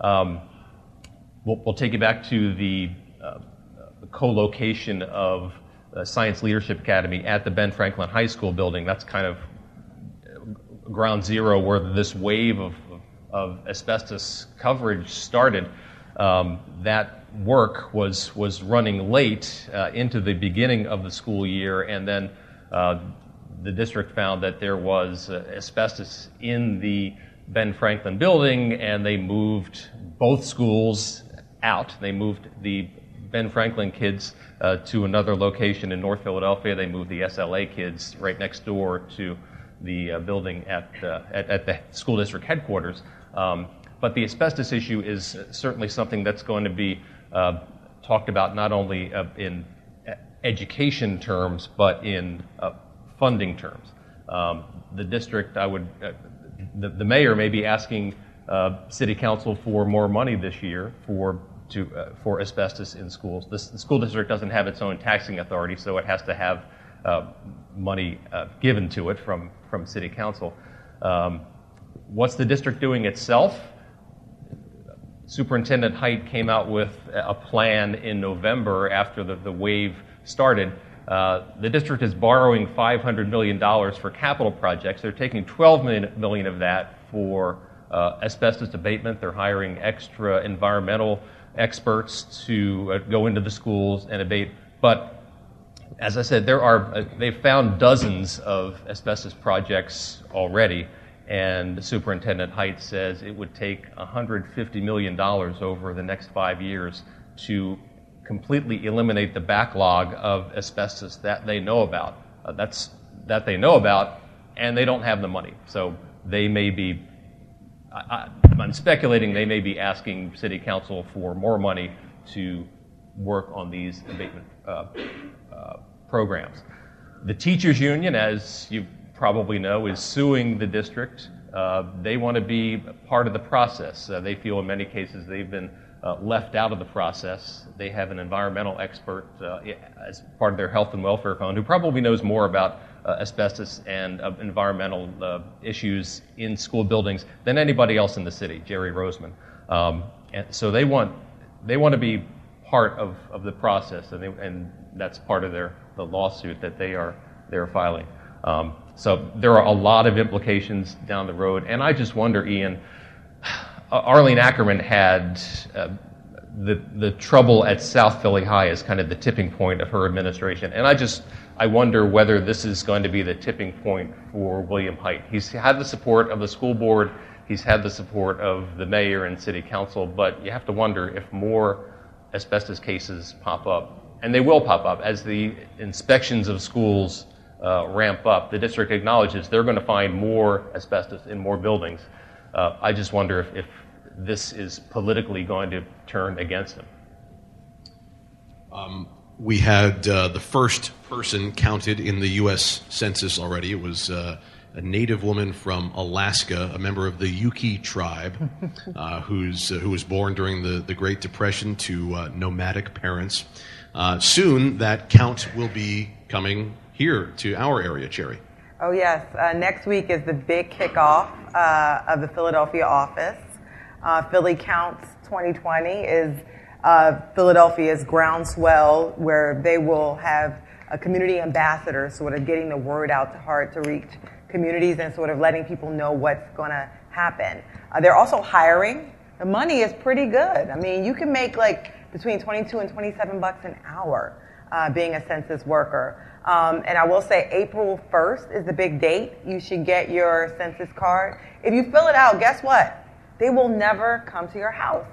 We'll take you back to the co-location of Science Leadership Academy at the Ben Franklin High School building. That's kind of ground zero where this wave of asbestos coverage started. That work was running late into the beginning of the school year, and then the district found that there was asbestos in the Ben Franklin building, and they moved both schools out. They moved the Ben Franklin kids to another location in North Philadelphia. They moved the SLA kids right next door to the building at the school district headquarters. But the asbestos issue is certainly something that's going to be talked about not only in education terms, but in funding terms. The district, the mayor may be asking City Council for more money this year for asbestos in schools. The school district doesn't have its own taxing authority, so it has to have money given to it from City Council. What's the district doing itself? Superintendent Height came out with a plan in November after the wave started. The district is borrowing $500 million for capital projects. They're taking $12 million of that for asbestos abatement. They're hiring extra environmental experts to go into the schools and abate. But as I said, they've found dozens of asbestos projects already, and Superintendent Height says it would take $150 million over the next 5 years to completely eliminate the backlog of asbestos that they know about. That they know about, and they don't have the money. So they may be, I'm speculating, they may be asking City Council for more money to work on these abatement programs. The teachers union, as you probably know, is suing the district. They want to be part of the process. They feel in many cases they've been left out of the process. They have an environmental expert as part of their health and welfare fund who probably knows more about asbestos and environmental issues in school buildings than anybody else in the city, Jerry Roseman. And so they want to be part of the process, and that's part of their the lawsuit that they're filing. So there are a lot of implications down the road, and I just wonder, Ian, Arlene Ackerman had the trouble at South Philly High as kind of the tipping point of her administration, and I wonder whether this is going to be the tipping point for William Haidt. He's had the support of the school board, he's had the support of the mayor and city council, but you have to wonder if more asbestos cases pop up, and they will pop up as the inspections of schools ramp up. The district acknowledges they're going to find more asbestos in more buildings. I just wonder if this is politically going to turn against them. We had the first person counted in the U.S. Census already. It was a native woman from Alaska, a member of the Yuki tribe, who was born during the Great Depression to nomadic parents. Soon, that count will be coming here to our area, Cherry. Oh, yes. Next week is the big kickoff of the Philadelphia office. Philly Counts 2020 is Philadelphia's groundswell, where they will have a community ambassador sort of getting the word out to reach communities and sort of letting people know what's going to happen. They're also hiring. The money is pretty good. I mean, you can make like between $22 and $27 an hour being a census worker. And I will say April 1st is the big date. You should get your census card. If you fill it out, guess what? They will never come to your house.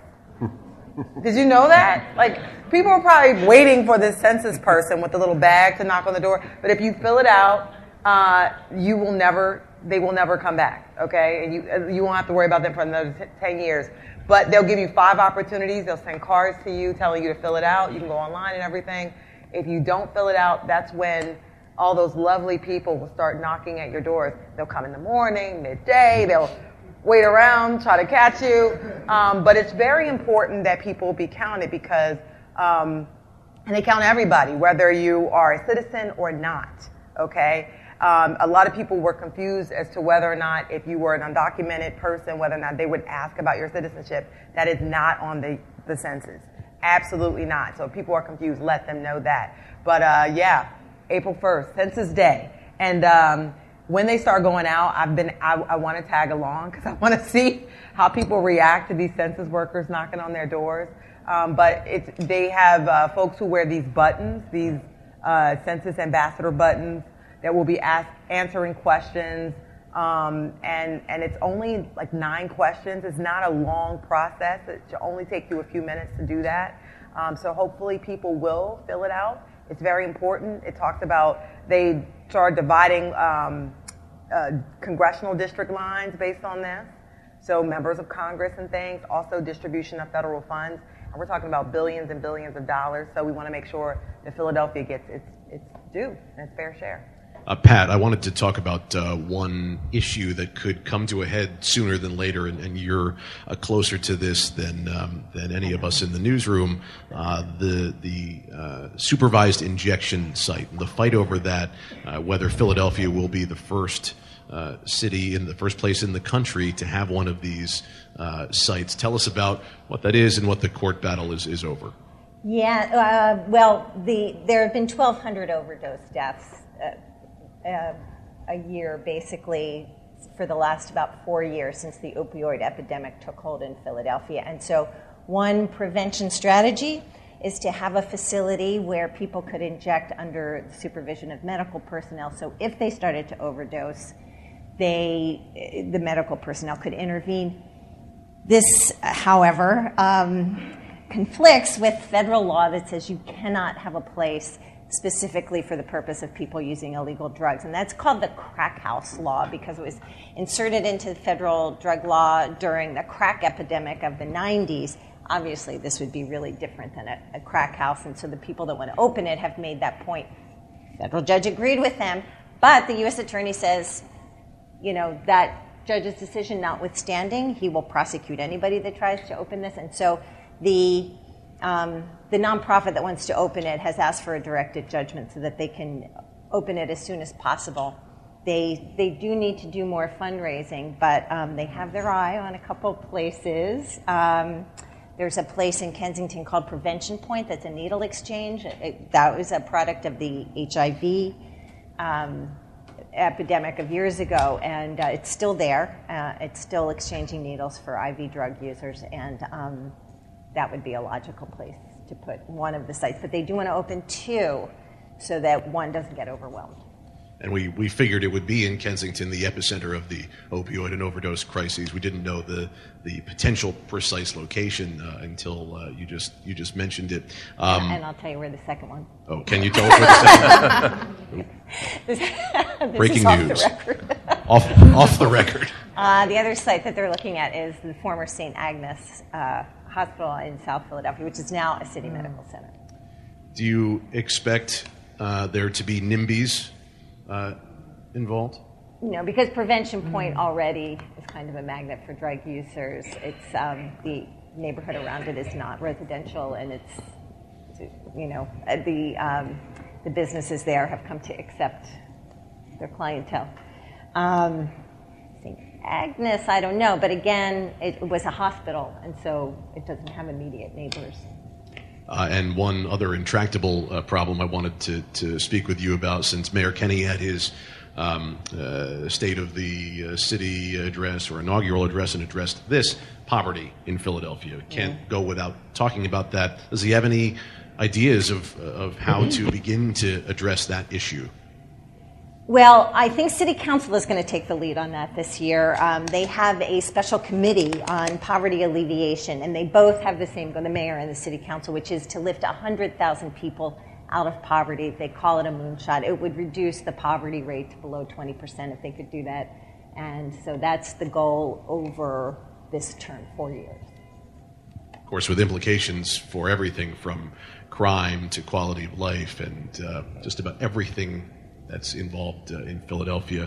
Did you know that? Like, people are probably waiting for this census person with the little bag to knock on the door. But if you fill it out, they will never come back, okay? And you won't have to worry about them for another 10 years. But they'll give you 5 opportunities. They'll send cards to you telling you to fill it out. You can go online and everything. If you don't fill it out, that's when all those lovely people will start knocking at your doors. They'll come in the morning, midday, they'll wait around, try to catch you. But it's very important that people be counted because, and they count everybody, whether you are a citizen or not, okay? A lot of people were confused as to whether or not, if you were an undocumented person, whether or not they would ask about your citizenship. That is not on the census. Absolutely not. So if people are confused, let them know that. But yeah, April 1st, Census Day. And when they start going out, I want to tag along because I want to see how people react to these census workers knocking on their doors. But they have folks who wear these buttons, these census ambassador buttons, that will be answering questions. And it's only like 9 questions. It's not a long process. It should only take you a few minutes to do that. So hopefully people will fill it out. It's very important. It talks about they start dividing congressional district lines based on this. So members of Congress and things, also distribution of federal funds. And we're talking about billions and billions of dollars. So we want to make sure that Philadelphia gets its due and its fair share. Pat, I wanted to talk about one issue that could come to a head sooner than later, and you're closer to this than any of us in the newsroom. The supervised injection site, the fight over that, whether Philadelphia will be the first city in the first place in the country to have one of these sites. Tell us about what that is and what the court battle is over. Yeah, well, there have been 1,200 overdose deaths a year, basically, for the last about 4 years since the opioid epidemic took hold in Philadelphia. And so one prevention strategy is to have a facility where people could inject under the supervision of medical personnel. So if they started to overdose, the medical personnel could intervene. This, however, conflicts with federal law that says you cannot have a place specifically for the purpose of people using illegal drugs. And that's called the crack house law because it was inserted into the federal drug law during the crack epidemic of the 90s. Obviously, this would be really different than a crack house, and so the people that want to open it have made that point. Federal judge agreed with them, but the U.S. attorney says, that judge's decision notwithstanding, he will prosecute anybody that tries to open this. And so the nonprofit that wants to open it has asked for a directed judgment so that they can open it as soon as possible. They do need to do more fundraising, but they have their eye on a couple places. There's a place in Kensington called Prevention Point that's a needle exchange. That was a product of the HIV epidemic of years ago, and it's still there. It's still exchanging needles for IV drug users, and that would be a logical place to put one of the sites. But they do want to open 2 so that one doesn't get overwhelmed. And we figured it would be in Kensington, the epicenter of the opioid and overdose crises. We didn't know the potential precise location until you just mentioned it. And I'll tell you where the second one. Oh, can you tell us where the second one? Breaking news. Off the record. The other site that they're looking at is the former St. Agnes Hospital in South Philadelphia, which is now a city medical center. Do you expect there to be NIMBYs involved? No, because Prevention Point already is kind of a magnet for drug users. It's the neighborhood around it is not residential, and it's the businesses there have come to accept their clientele. St. Agnes, I don't know, but again, it was a hospital, and so it doesn't have immediate neighbors. And one other intractable problem I wanted to speak with you about, since Mayor Kenney had his State of the City address or inaugural address and addressed this, poverty in Philadelphia. Can't go without talking about that. Does he have any ideas of how to begin to address that issue? Well, I think City Council is going to take the lead on that this year. They have a special committee on poverty alleviation, and they both have the same goal, the mayor and the City Council, which is to lift 100,000 people out of poverty. They call it a moonshot. It would reduce the poverty rate to below 20% if they could do that. And so that's the goal over this term, 4 years. Of course, with implications for everything from crime to quality of life and just about everything that's involved in Philadelphia.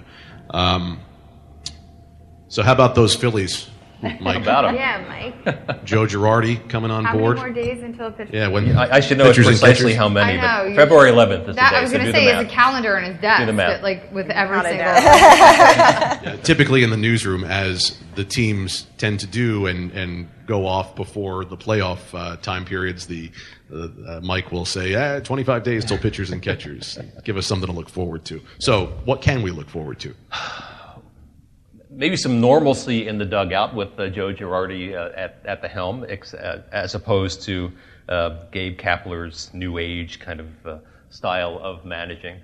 So how about those Phillies, Mike? About them. Yeah, Mike. Joe Girardi coming on board. How many more days until pitch? Yeah, when I should know precisely how many, I know. but February 11th is That the day, I was so going do to the say math. is a calendar on his desk, Do the math. that, like with every Not a single. Yeah, typically in the newsroom, as the teams tend to do and go off before the playoff time periods, Mike will say, 25 days till pitchers and catchers. Give us something to look forward to. So what can we look forward to? Maybe some normalcy in the dugout with Joe Girardi at the helm, as opposed to Gabe Kapler's new age kind of style of managing.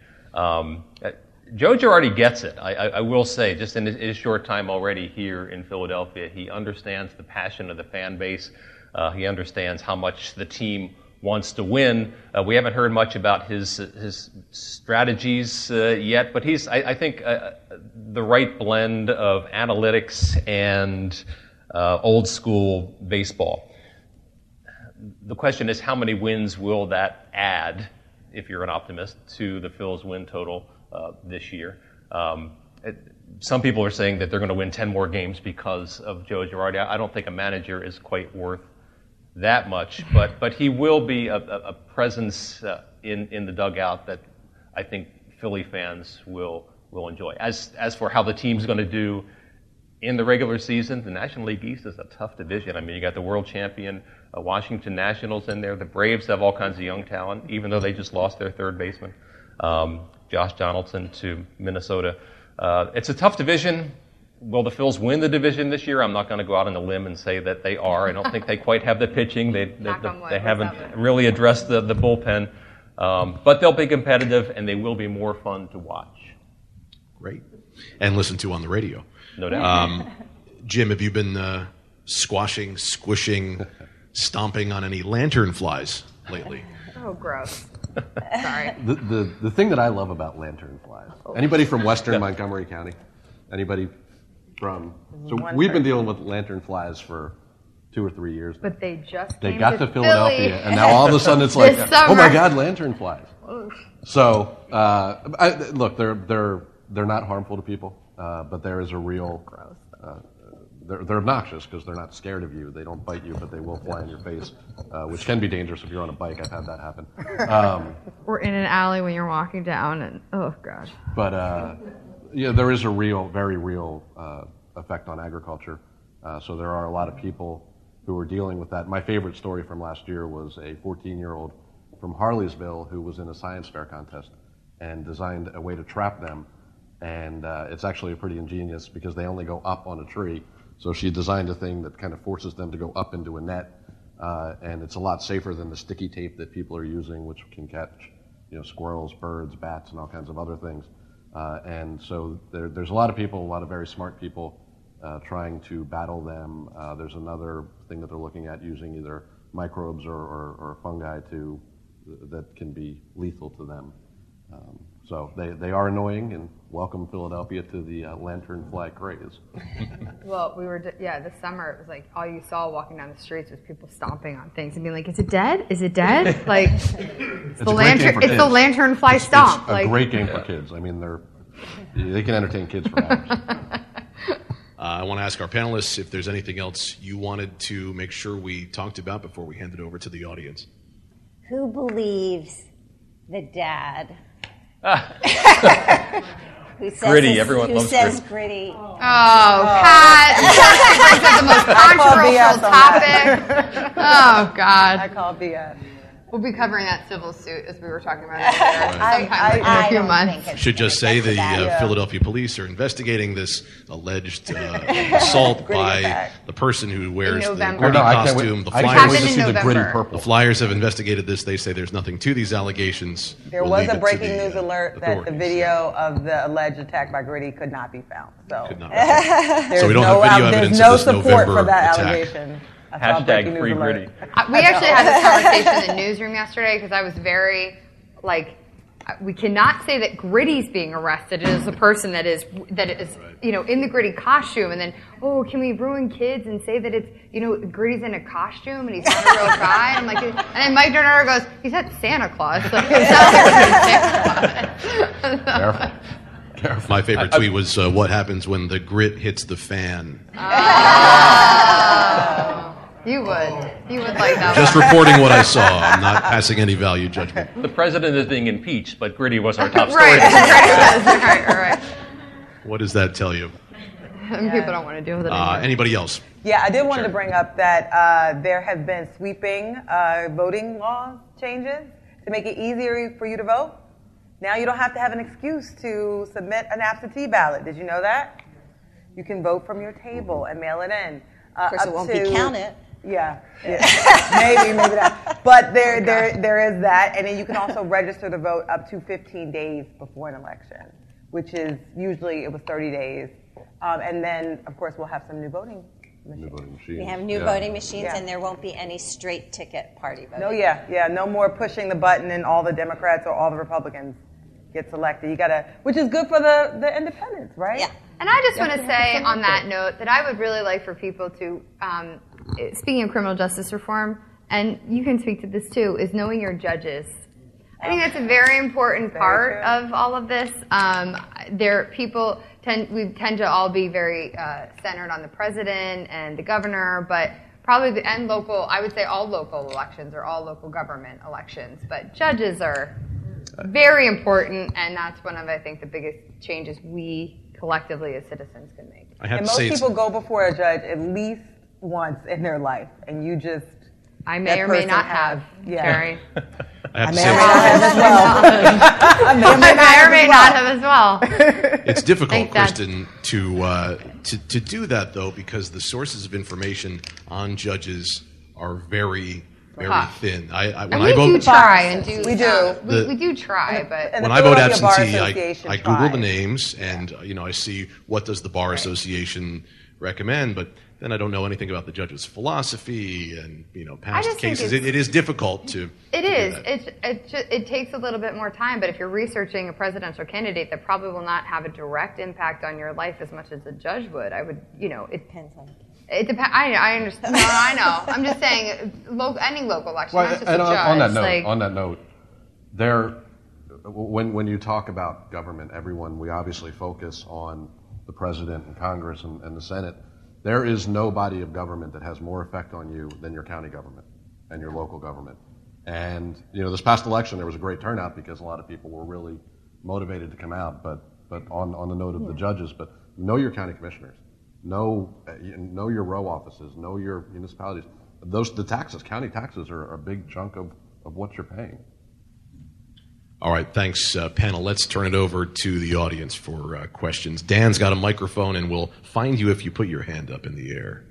Joe Girardi gets it. I will say, just in his short time already here in Philadelphia, he understands the passion of the fan base. He understands how much the team wants to win. We haven't heard much about his strategies yet, but he's, I think, the right blend of analytics and old school baseball. The question is, how many wins will that add, if you're an optimist, to the Phils win total this year? Some people are saying that they're going to win 10 more games because of Joe Girardi. I don't think a manager is quite worth that much, but he will be a presence in the dugout that I think Philly fans will enjoy. As for how the team's going to do in the regular season, the National League East is a tough division. I mean, you got the world champion Washington Nationals in there. The Braves have all kinds of young talent, even though they just lost their third baseman, Josh Donaldson, to Minnesota. It's a tough division. Will the Phils win the division this year? I'm not going to go out on a limb and say that they are. I don't think they quite have the pitching. They haven't really addressed the bullpen. But they'll be competitive, and they will be more fun to watch. Great. And listen to on the radio. No doubt. Jim, have you been squashing, squishing, stomping on any lanternflies lately? Oh, gross. Sorry. The thing that I love about lanternflies, anybody from Western Montgomery County? Anybody from? So we've been dealing with lanternflies for 2 or 3 years. But they just They came got to Philly. Philadelphia, and now all of a sudden it's like, This oh my summer. God, lanternflies. So look, they're not harmful to people, but there is a real. They're obnoxious because they're not scared of you. They don't bite you, but they will fly in your face, which can be dangerous if you're on a bike. I've had that happen. Or in an alley when you're walking down, and oh gosh. But yeah, there is a real, very real effect on agriculture. So there are a lot of people who are dealing with that. My favorite story from last year was a 14-year-old from Harleysville who was in a science fair contest and designed a way to trap them. And it's actually pretty ingenious because they only go up on a tree. So she designed a thing that kind of forces them to go up into a net. And it's a lot safer than the sticky tape that people are using, which can catch, squirrels, birds, bats, and all kinds of other things. And so there's a lot of people, a lot of very smart people trying to battle them. There's another thing that they're looking at using either microbes or fungi that can be lethal to them. So they are annoying, and welcome Philadelphia to the lantern fly craze. Well, this summer it was like all you saw walking down the streets was people stomping on things and being like, "Is it dead? Is it dead?" Like it's the lantern fly stomp. It's a great game for kids. I mean, they can entertain kids for hours. I want to ask our panelists if there's anything else you wanted to make sure we talked about before we hand it over to the audience. Who believes the dad? Who says Gritty. Everyone loves Gritty. Gritty. Oh, Pat. Brings up the most controversial topic. Oh, God. I call BS. We'll be covering that civil suit as we were talking about earlier. Sometime in a few months. Should just say the Philadelphia police are investigating this alleged assault by the person who wears the Gritty costume. The Flyers have investigated this. They say there's nothing to these allegations. There was a breaking news alert that the video of the alleged attack by Gritty could not be found. So, so we don't have video evidence of this November for that attack. Allegation. Hashtag free Gritty. We actually had this conversation in the newsroom yesterday because I was very, we cannot say that Gritty's being arrested. It is a person that is in the Gritty costume, and then, can we ruin kids and say that it's, Gritty's in a costume and he's not a real guy? And I'm like, and then Mike Donato goes, he's not Santa Claus. So it sounds like he's Santa Claus. Careful. My favorite tweet was, what happens when the grit hits the fan? You would like that. Just reporting what I saw. I'm not passing any value judgment. The president is being impeached, but Gritty was our top story. Right. What does that tell you? People don't want to deal with it anymore. Anybody else? Yeah, I did want to bring up that there have been sweeping voting law changes to make it easier for you to vote. Now you don't have to have an excuse to submit an absentee ballot. Did you know that? You can vote from your table and mail it in. Of course, it won't be counted. Yeah. maybe not. But there is that, and then you can also register to vote up to 15 days before an election, which is usually it was 30 days, and then of course we'll have some new voting machines. We have new voting machines, and there won't be any straight ticket party voting. No, no more pushing the button and all the Democrats or all the Republicans get selected. You gotta, which is good for the independents, right? Yeah. And I just want to say on that note that I would really like for people to, speaking of criminal justice reform, and you can speak to this too, is knowing your judges. I think that's a very important part of all of this. We tend to all be very centered on the president and the governor, but probably I would say all local elections or all local government elections, but judges are very important, and that's one of, I think, the biggest changes we collectively as citizens can make. And most people go before a judge at least once in their life, and you just... I may or may not have, Carrie. I may or may not have as well. It's difficult, Kristen, to do that, though, because the sources of information on judges are very thin. We do try, but when I vote absentee, I Google the names and I see what does the Bar Association recommend, but then I don't know anything about the judge's philosophy and past cases. It is difficult to. It is. It takes a little bit more time, but if you're researching a presidential candidate that probably will not have a direct impact on your life as much as a judge would, it depends on. It depends. I understand. No, I know. I'm just saying, any local election, not just a judge. On that note, when you talk about government, we obviously focus on the president and Congress and the Senate. There is no body of government that has more effect on you than your county government and your local government. And this past election, there was a great turnout because a lot of people were really motivated to come out. But on the note of the judges, but know your county commissioners. know your row offices, know your municipalities. The taxes, county taxes, are a big chunk of what you're paying. All right, thanks, panel. Let's turn it over to the audience for questions. Dan's got a microphone, and we'll find you if you put your hand up in the air.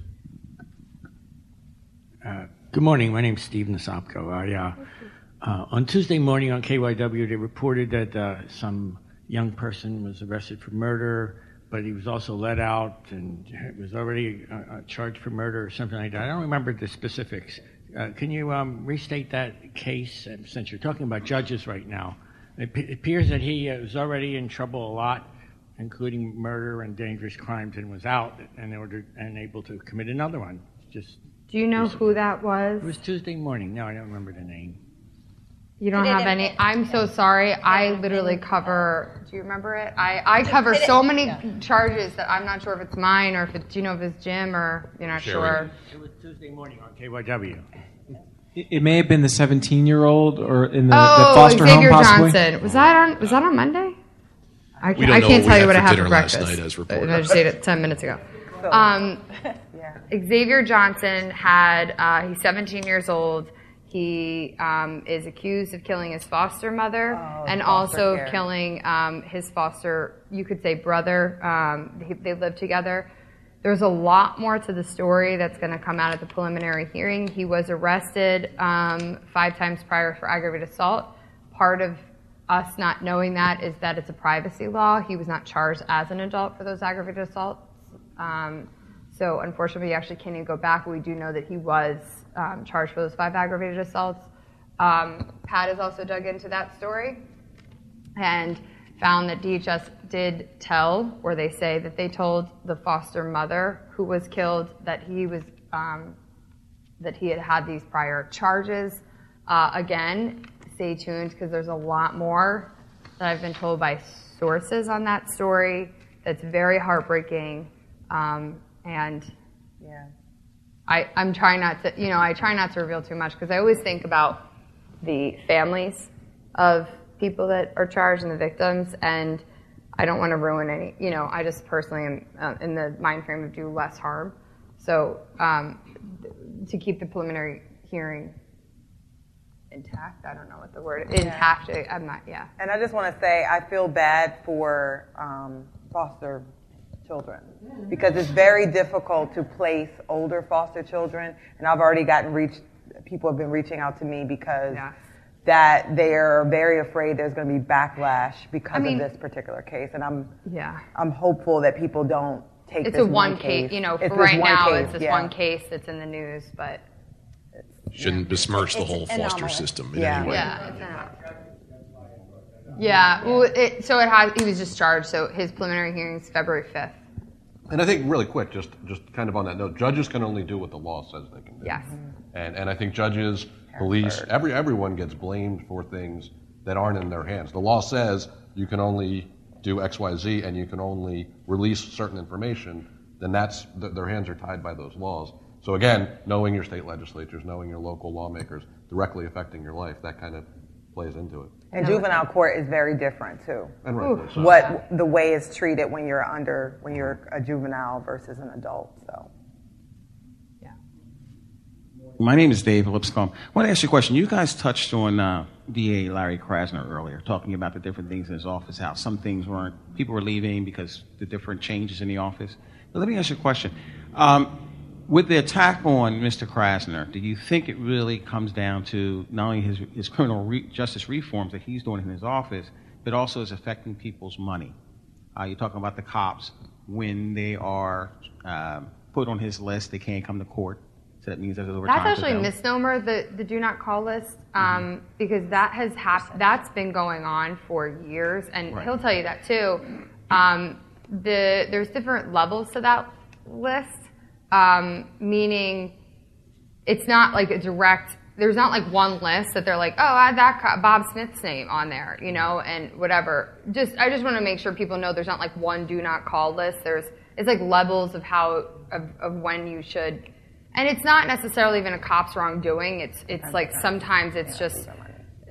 Good morning. My name's Steve Nasopko. On Tuesday morning on KYW, they reported that some young person was arrested for murder, but he was also let out and was already charged for murder or something like that. I don't remember the specifics. Can you restate that case? Since you're talking about judges right now, it appears that he was already in trouble a lot, including murder and dangerous crimes, and was out and able to commit another one. Do you know who that was? It was Tuesday morning. No, I don't remember the name. You don't have any? I'm so sorry. I literally cover. Do you remember it? I cover so many charges that I'm not sure if it's mine or if it's. Do you know if it's Jim or you're not sure? It was Tuesday morning on KYW. It may have been the 17-year-old or in the foster Xavier home, possibly. Johnson. Was that on Monday? I We don't know can't what tell we you what I had had for for dinner last breakfast. night, as reported. I just ate it 10 minutes ago. Xavier Johnson he's 17 years old. He is accused of killing his foster mother and also of killing his foster, you could say, brother. They lived together. There's a lot more to the story that's going to come out at the preliminary hearing. He was arrested 5 times prior for aggravated assault. Part of us not knowing that is that it's a privacy law. He was not charged as an adult for those aggravated assaults. So unfortunately, we actually can't even go back. We do know that he was charged for those 5 aggravated assaults. Pat has also dug into that story and found that DHS did tell, or they say that they told the foster mother who was killed that he was that he had these prior charges. Again, stay tuned because there's a lot more that I've been told by sources on that story that's very heartbreaking. And yeah, I'm trying not to, I try not to reveal too much because I always think about the families of people that are charged and the victims, and I don't want to ruin any, I just personally am in the mind frame of do less harm. So to keep the preliminary hearing intact, I don't know what the word is. Intact, I'm not, yeah. And I just want to say I feel bad for foster children because it's very difficult to place older foster children, and I've already people have been reaching out to me because that they're very afraid there's going to be backlash because of this particular case, and I'm hopeful that people don't take it's this a one case. For right now it's this one case that's in the news, but shouldn't besmirch the whole foster system in any way. Well, he was just charged, so his preliminary hearing is February 5th. And I think really quick, just kind of on that note, judges can only do what the law says they can do. Yes. And I think judges, police, everyone gets blamed for things that aren't in their hands. The law says you can only do X, Y, Z, and you can only release certain information. Then their hands are tied by those laws. So again, knowing your state legislatures, knowing your local lawmakers directly affecting your life, that kind of plays into it. And juvenile court is very different too. And rightfully so. What the way it's treated when you're a juvenile versus an adult. So. My name is Dave Lipscomb. I want to ask you a question. You guys touched on DA Larry Krasner earlier, talking about the different things in his office, how some things people were leaving because the different changes in the office. But let me ask you a question. With the attack on Mr. Krasner, do you think it really comes down to not only his criminal justice reforms that he's doing in his office, but also is affecting people's money? You're talking about the cops. When they are put on his list, they can't come to court. So that means there's overtime. That's actually a misnomer, the do not call list, because that's been going on for years, and he'll tell you that too. There's different levels to that list. Meaning it's not like a direct, there's not like one list that they're like, oh, add that Bob Smith's name on there, and whatever. I just want to make sure people know there's not like one do not call list. It's like levels of when you should, and it's not necessarily even a cop's wrongdoing. It's like sometimes it's just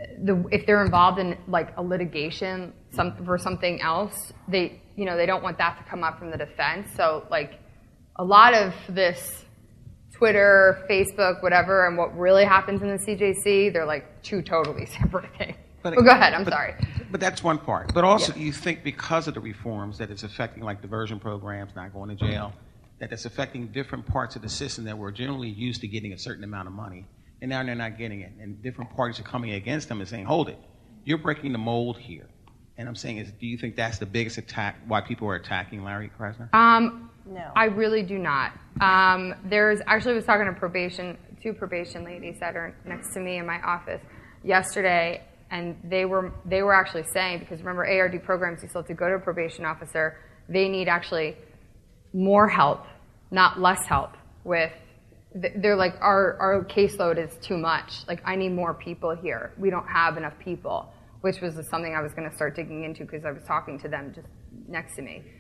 if they're involved in like a litigation for something else, they don't want that to come up from the defense. So like a lot of this Twitter, Facebook, whatever, and what really happens in the CJC, they're like two totally separate things. But go ahead, I'm sorry. But that's one part. But also, you think because of the reforms that it's affecting like diversion programs, not going to jail, that it's affecting different parts of the system that were generally used to getting a certain amount of money, and now they're not getting it. And different parties are coming against them and saying, hold it, you're breaking the mold here. And I'm saying, do you think that's the biggest attack, why people are attacking Larry Krasner? No. I really do not. I was talking to two probation ladies that are next to me in my office yesterday, and they were actually saying, because remember ARD programs, you still have to go to a probation officer, they need actually more help, not less help with, they're like, our caseload is too much. Like, I need more people here. We don't have enough people, which was something I was going to start digging into because I was talking to them just next to me.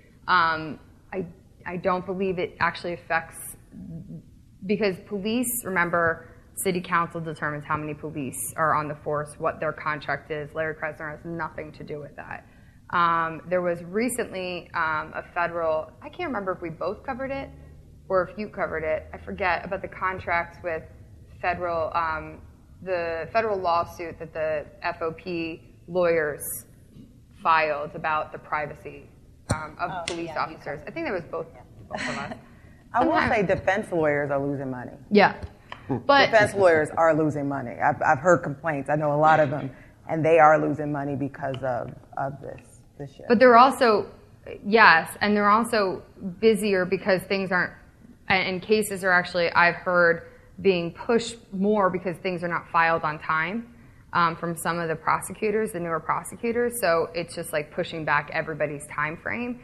I don't believe it actually affects, because police, remember, city council determines how many police are on the force, what their contract is. Larry Krasner has nothing to do with that. There was recently a federal, I can't remember if we both covered it or if you covered it, I forget, about the contracts with federal, the federal lawsuit that the FOP lawyers filed about the privacy of police officers. I think that was both of us. I will say defense lawyers are losing money. Yeah. But defense lawyers are losing money. I've heard complaints. I know a lot of them, and they are losing money because of this shit. But they're also, yes, and they're also busier because things aren't, and cases are actually, I've heard, being pushed more because things are not filed on time from some of the prosecutors, the newer prosecutors. So it's just like pushing back everybody's time frame.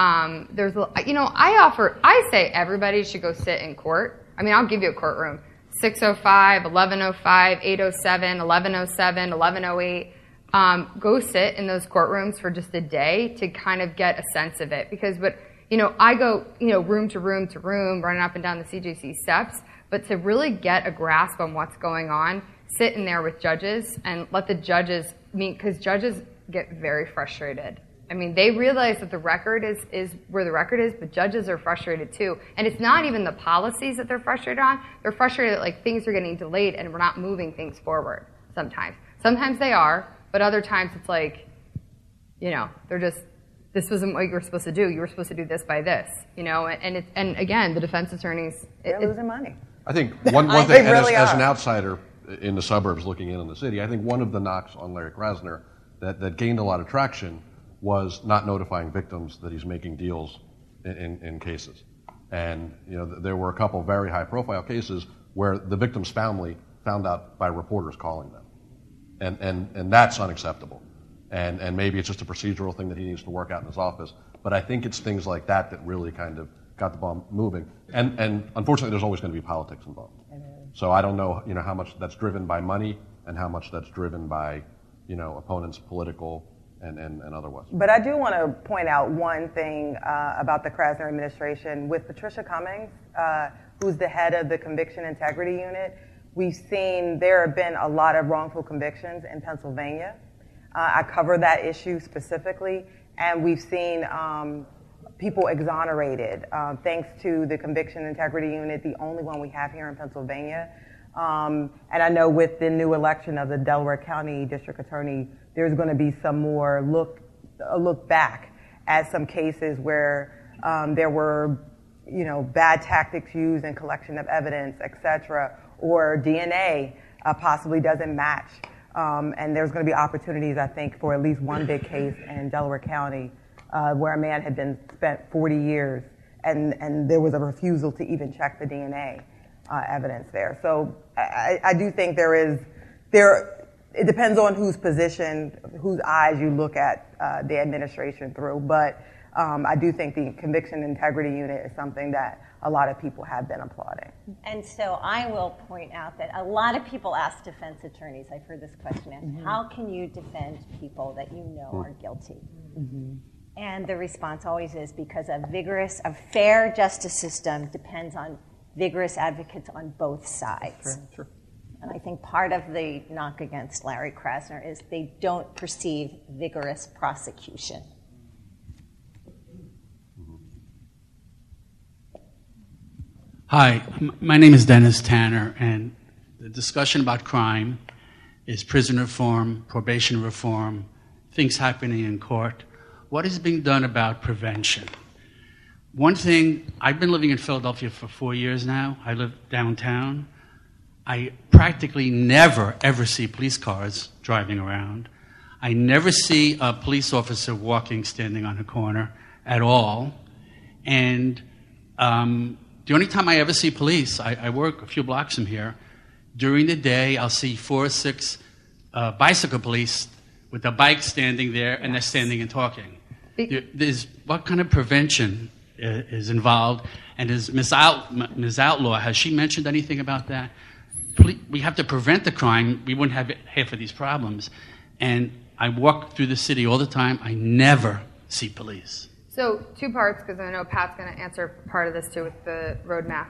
I say everybody should go sit in court. I mean, I'll give you a courtroom. 605, 1105, 807, 1107, 1108. Go sit in those courtrooms for just a day to kind of get a sense of it. Because I go, room to room to room, running up and down the CJC steps. But to really get a grasp on what's going on, sit in there with judges and let the judges, because judges get very frustrated. I mean, they realize that the record is where the record is, but judges are frustrated too. And it's not even the policies that they're frustrated on. They're frustrated that like things are getting delayed and we're not moving things forward sometimes. Sometimes they are, but other times it's like, they're just, this wasn't what you were supposed to do. You were supposed to do this by this, and again, the defense attorneys. They're losing money. I think one thing, really as an outsider in the suburbs looking in on the city, I think one of the knocks on Larry Krasner that gained a lot of traction was not notifying victims that he's making deals in cases. And there were a couple very high-profile cases where the victim's family found out by reporters calling them. And that's unacceptable. And maybe it's just a procedural thing that he needs to work out in his office. But I think it's things like that that really kind of got the ball moving. And unfortunately, there's always going to be politics involved. So I don't know, how much that's driven by money and how much that's driven by, opponents' political and otherwise. But I do want to point out one thing about the Krasner administration. With Patricia Cummings, who's the head of the Conviction Integrity Unit, we've seen there have been a lot of wrongful convictions in Pennsylvania. I cover that issue specifically, and we've seen people exonerated thanks to the Conviction Integrity Unit, the only one we have here in Pennsylvania. And I know with the new election of the Delaware County District Attorney, there's going to be some more look back at some cases where there were, bad tactics used in collection of evidence, et cetera, or DNA possibly doesn't match. And there's going to be opportunities, I think, for at least one big case in Delaware County where a man had been spent 40 years and there was a refusal to even check the DNA evidence there. So I do think it depends on whose position, whose eyes you look at the administration through. But I do think the Conviction Integrity Unit is something that a lot of people have been applauding. And so I will point out that a lot of people ask defense attorneys, I've heard this question asked, how can you defend people that you know are guilty? And the response always is because a fair justice system depends on vigorous advocates on both sides. Sure. And I think part of the knock against Larry Krasner is they don't perceive vigorous prosecution. Hi, my name is Dennis Tanner, and the discussion about crime is prison reform, probation reform, things happening in court. What is being done about prevention? One thing, I've been living in Philadelphia for 4 years now. I live downtown. I practically never, ever see police cars driving around. I never see a police officer standing on a corner at all. And the only time I ever see police, I work a few blocks from here. During the day, I'll see 4 or 6 bicycle police with a bike standing there, and they're standing and talking. What kind of prevention is involved? And is Ms. Outlaw, has she mentioned anything about that? We have to prevent the crime. We wouldn't have half of these problems. And I walk through the city all the time. I never see police. So 2 parts, because I know Pat's going to answer part of this too with the roadmap.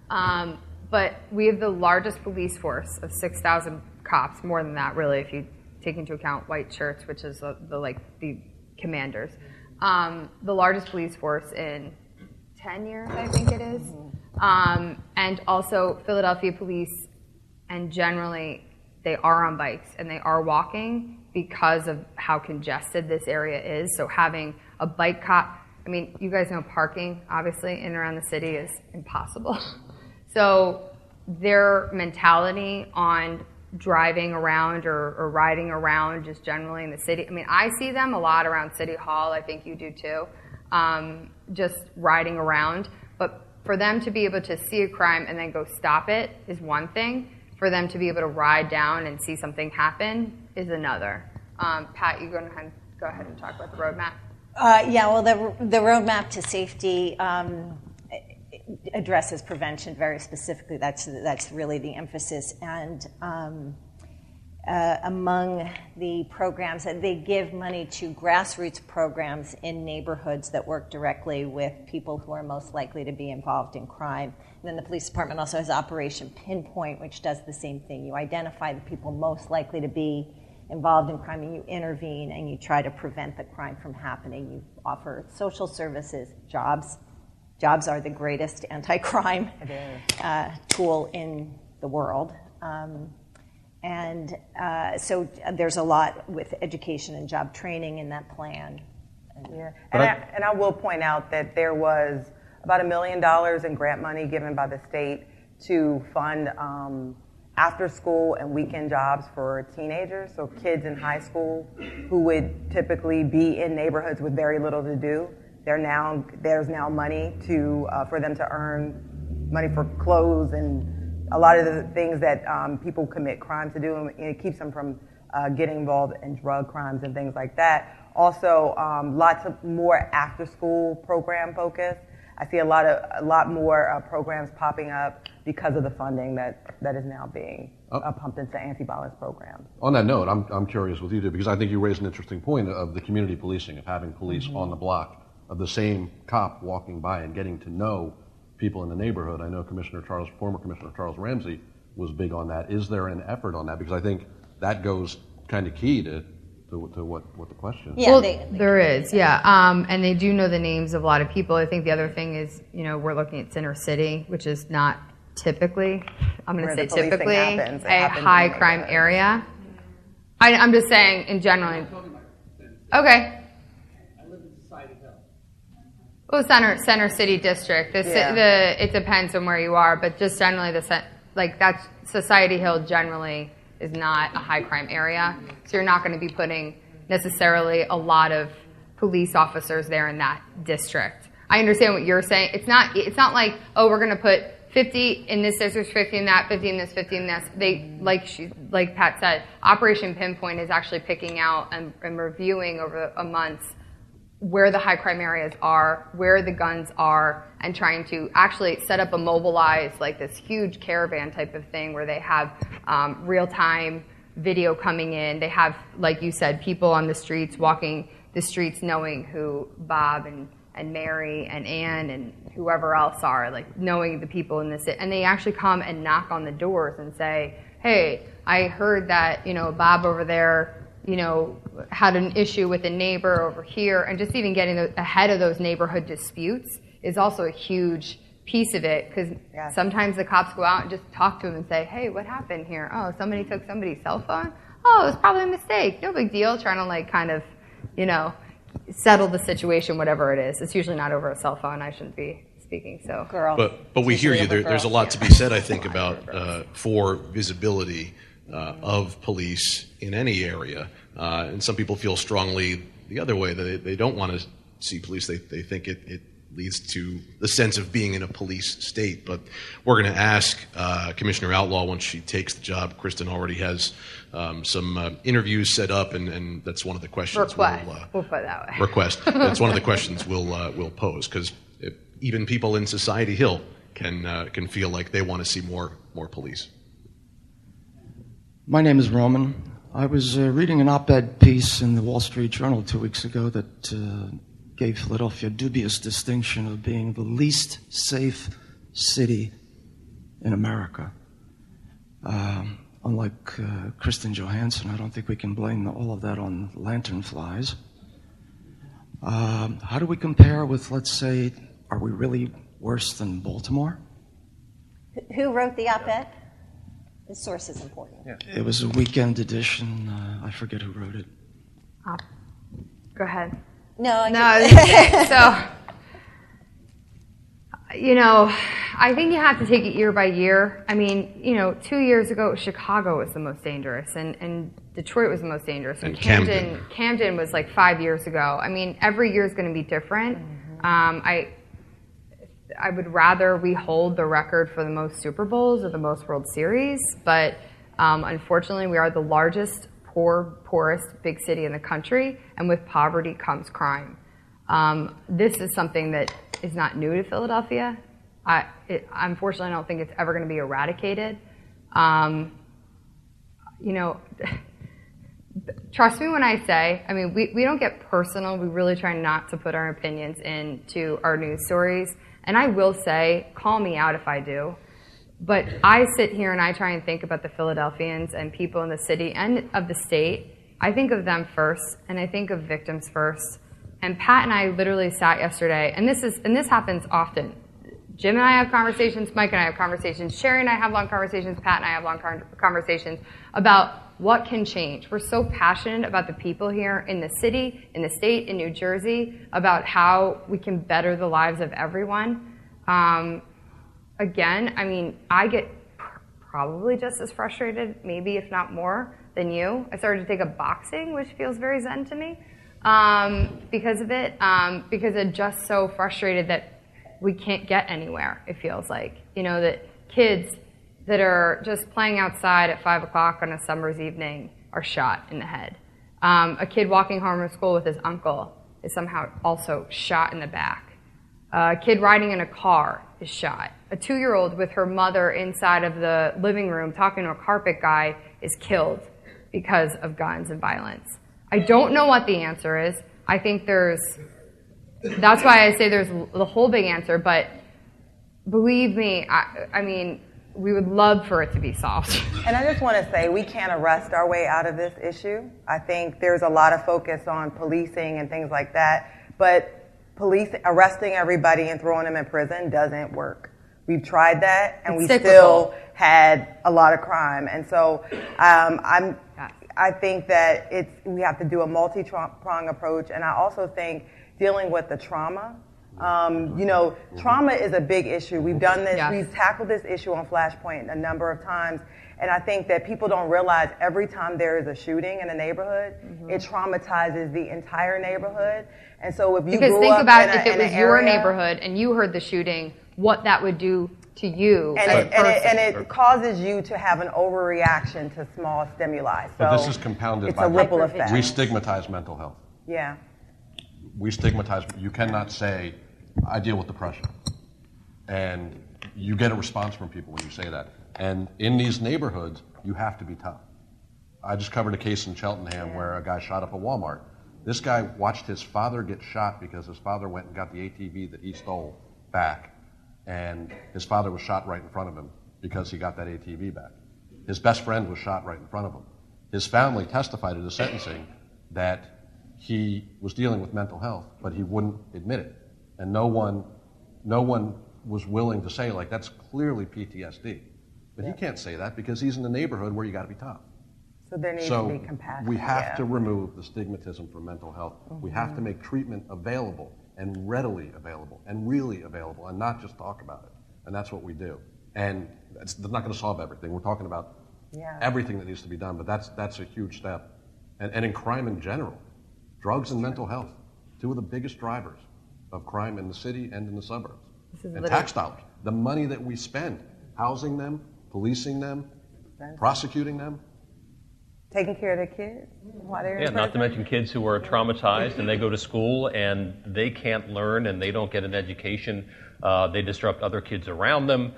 But we have the largest police force of 6,000 cops, more than that really, if you take into account white shirts, which is the commanders. The largest police force in 10 years, I think it is. And also Philadelphia police, and generally they are on bikes and they are walking because of how congested this area is. So having a bike cop, I mean, you guys know parking, obviously, in and around the city is impossible. So their mentality on driving around or riding around just generally in the city, I mean, I see them a lot around City Hall. I think you do too, just riding around. But for them to be able to see a crime and then go stop it is one thing. For them to be able to ride down and see something happen is another. Pat, you go ahead and talk about the roadmap. Well, the roadmap to safety addresses prevention very specifically. That's really the emphasis. And among the programs, they give money to grassroots programs in neighborhoods that work directly with people who are most likely to be involved in crime. And then the police department also has Operation Pinpoint, which does the same thing. You identify the people most likely to be involved in crime, and you intervene, and you try to prevent the crime from happening. You offer social services, jobs. Jobs are the greatest anti-crime tool in the world. So there's a lot with education and job training in that plan. Yeah. And I will point out that there was about $1 million in grant money given by the state to fund after school and weekend jobs for teenagers, so kids in high school who would typically be in neighborhoods with very little to do. There's now money for them to earn money for clothes and a lot of the things that people commit crimes to do, and it keeps them from getting involved in drug crimes and things like that. Also, lots of more after-school program focus. I see a lot more programs popping up because of the funding that is now being pumped into anti-violence programs. On that note, I'm curious with you too, because I think you raised an interesting point of the community policing, of having police on the block, of the same cop walking by and getting to know people in the neighborhood. I know former Commissioner Charles Ramsey was big on that. Is there an effort on that? Because I think that goes kind of key to what the question is. Yeah, well, there is, yeah. And they do know the names of a lot of people. I think the other thing is, we're looking at Center City, which is not typically, I'm going to say typically, a high crime area. I'm just saying in general. Okay. Well, Center City District. It depends on where you are, but just generally, that's Society Hill generally is not a high crime area, so you're not going to be putting necessarily a lot of police officers there in that district. I understand what you're saying. It's not like, oh, we're going to put 50 in this district, 50 in that, 50 in this, 50 in this. They, like Pat said, Operation Pinpoint is actually picking out and reviewing over a month where the high crime areas are, where the guns are, and trying to actually set up a mobilized, this huge caravan type of thing where they have real-time video coming in. They have, like you said, people on the streets, walking the streets, knowing who Bob and Mary and Ann and whoever else are, knowing the people in the city. And they actually come and knock on the doors and say, hey, I heard that, Bob over there, had an issue with a neighbor over here, and just even getting ahead of those neighborhood disputes is also a huge piece of it, because sometimes the cops go out and just talk to them and say, hey, what happened here? Oh, somebody took somebody's cell phone? Oh, it was probably a mistake. No big deal. Trying to settle the situation, whatever it is. It's usually not over a cell phone. I shouldn't be speaking, so. Girl. But we hear you. There's a lot to be said, I think, about for visibility of police in any area. And some people feel strongly the other way, that they don't want to see police. They think it leads to the sense of being in a police state. But we're going to ask Commissioner Outlaw once she takes the job. Kristen already has some interviews set up, and that's one of the questions we'll put it that way. Request. That's one of the questions we'll pose, because even people in Society Hill can feel like they want to see more police. My name is Roman. I was reading an op-ed piece in the Wall Street Journal 2 weeks ago that gave Philadelphia a dubious distinction of being the least safe city in America. Unlike Kristen Johansson, I don't think we can blame all of that on lanternflies. How do we compare with, let's say, are we really worse than Baltimore? Who wrote the op-ed? The source is important. Yeah. It was a weekend edition. I forget who wrote it. Go ahead. No. So, I think you have to take it year by year. I mean, 2 years ago, Chicago was the most dangerous, and Detroit was the most dangerous, and Camden was like 5 years ago. I mean, every year is going to be different. Mm-hmm. I would rather we hold the record for the most Super Bowls or the most World Series, but unfortunately, we are the largest poorest big city in the country, and with poverty comes crime. This is something that is not new to Philadelphia. Unfortunately, I don't think it's ever going to be eradicated. Trust me when I say, I mean, we don't get personal. We really try not to put our opinions into our news stories. And I will say, call me out if I do. But I sit here and I try and think about the Philadelphians and people in the city and of the state. I think of them first, and I think of victims first. And Pat and I literally sat yesterday, and this happens often. Jim and I have conversations, Mike and I have conversations, Sherry and I have long conversations, Pat and I have long conversations about what can change. We're so passionate about the people here in the city, in the state, in New Jersey, about how we can better the lives of everyone. Again, I mean, I get probably just as frustrated, maybe if not more, than you. I started to take up boxing, which feels very zen to me because of it, because I'm just so frustrated that we can't get anywhere, it feels like. That kids that are just playing outside at 5 o'clock on a summer's evening are shot in the head. A kid walking home from school with his uncle is somehow also shot in the back. A kid riding in a car is shot. A 2-year-old with her mother inside of the living room talking to a carpet guy is killed because of guns and violence. I don't know what the answer is. I think that's why I say there's the whole big answer, but believe me, I mean, we would love for it to be solved. And I just want to say, we can't arrest our way out of this issue. I think there's a lot of focus on policing and things like that, but arresting everybody and throwing them in prison doesn't work. We've tried that, and we still had a lot of crime. And so I think that we have to do a multi-pronged approach, and I also think dealing with the trauma. Trauma is a big issue. We've done this. Yes. We've tackled this issue on Flashpoint a number of times. And I think that people don't realize every time there is a shooting in a neighborhood, it traumatizes the entire neighborhood. And so if you grew think up about in if it was your neighborhood and you heard the shooting, what that would do to you and it causes you to have an overreaction to small stimuli. So but this is compounded by a ripple effect. We stigmatize mental health. Yeah. We stigmatize. You cannot say, I deal with depression. And you get a response from people when you say that. And in these neighborhoods, you have to be tough. I just covered a case in Cheltenham where a guy shot up a Walmart. This guy watched his father get shot because his father went and got the ATV that he stole back. And his father was shot right in front of him because he got that ATV back. His best friend was shot right in front of him. His family testified at his sentencing that he was dealing with mental health, but he wouldn't admit it. And no one was willing to say, like, that's clearly PTSD. But he can't say that because he's in the neighborhood where you got to be tough. So there needs to be compassion. We have to remove the stigmatism from mental health. We have to make treatment available and readily available and really available and not just talk about it. And that's what we do. And that's not going to solve everything. We're talking about everything that needs to be done, but that's a huge step. And in crime in general, drugs and mental health, two of the biggest drivers of crime in the city and in the suburbs. And tax dollars, the money that we spend housing them, policing them, prosecuting them. Taking care of their kids while they're in prison. Not to mention kids who are traumatized and they go to school and they can't learn and they don't get an education. They disrupt other kids around them.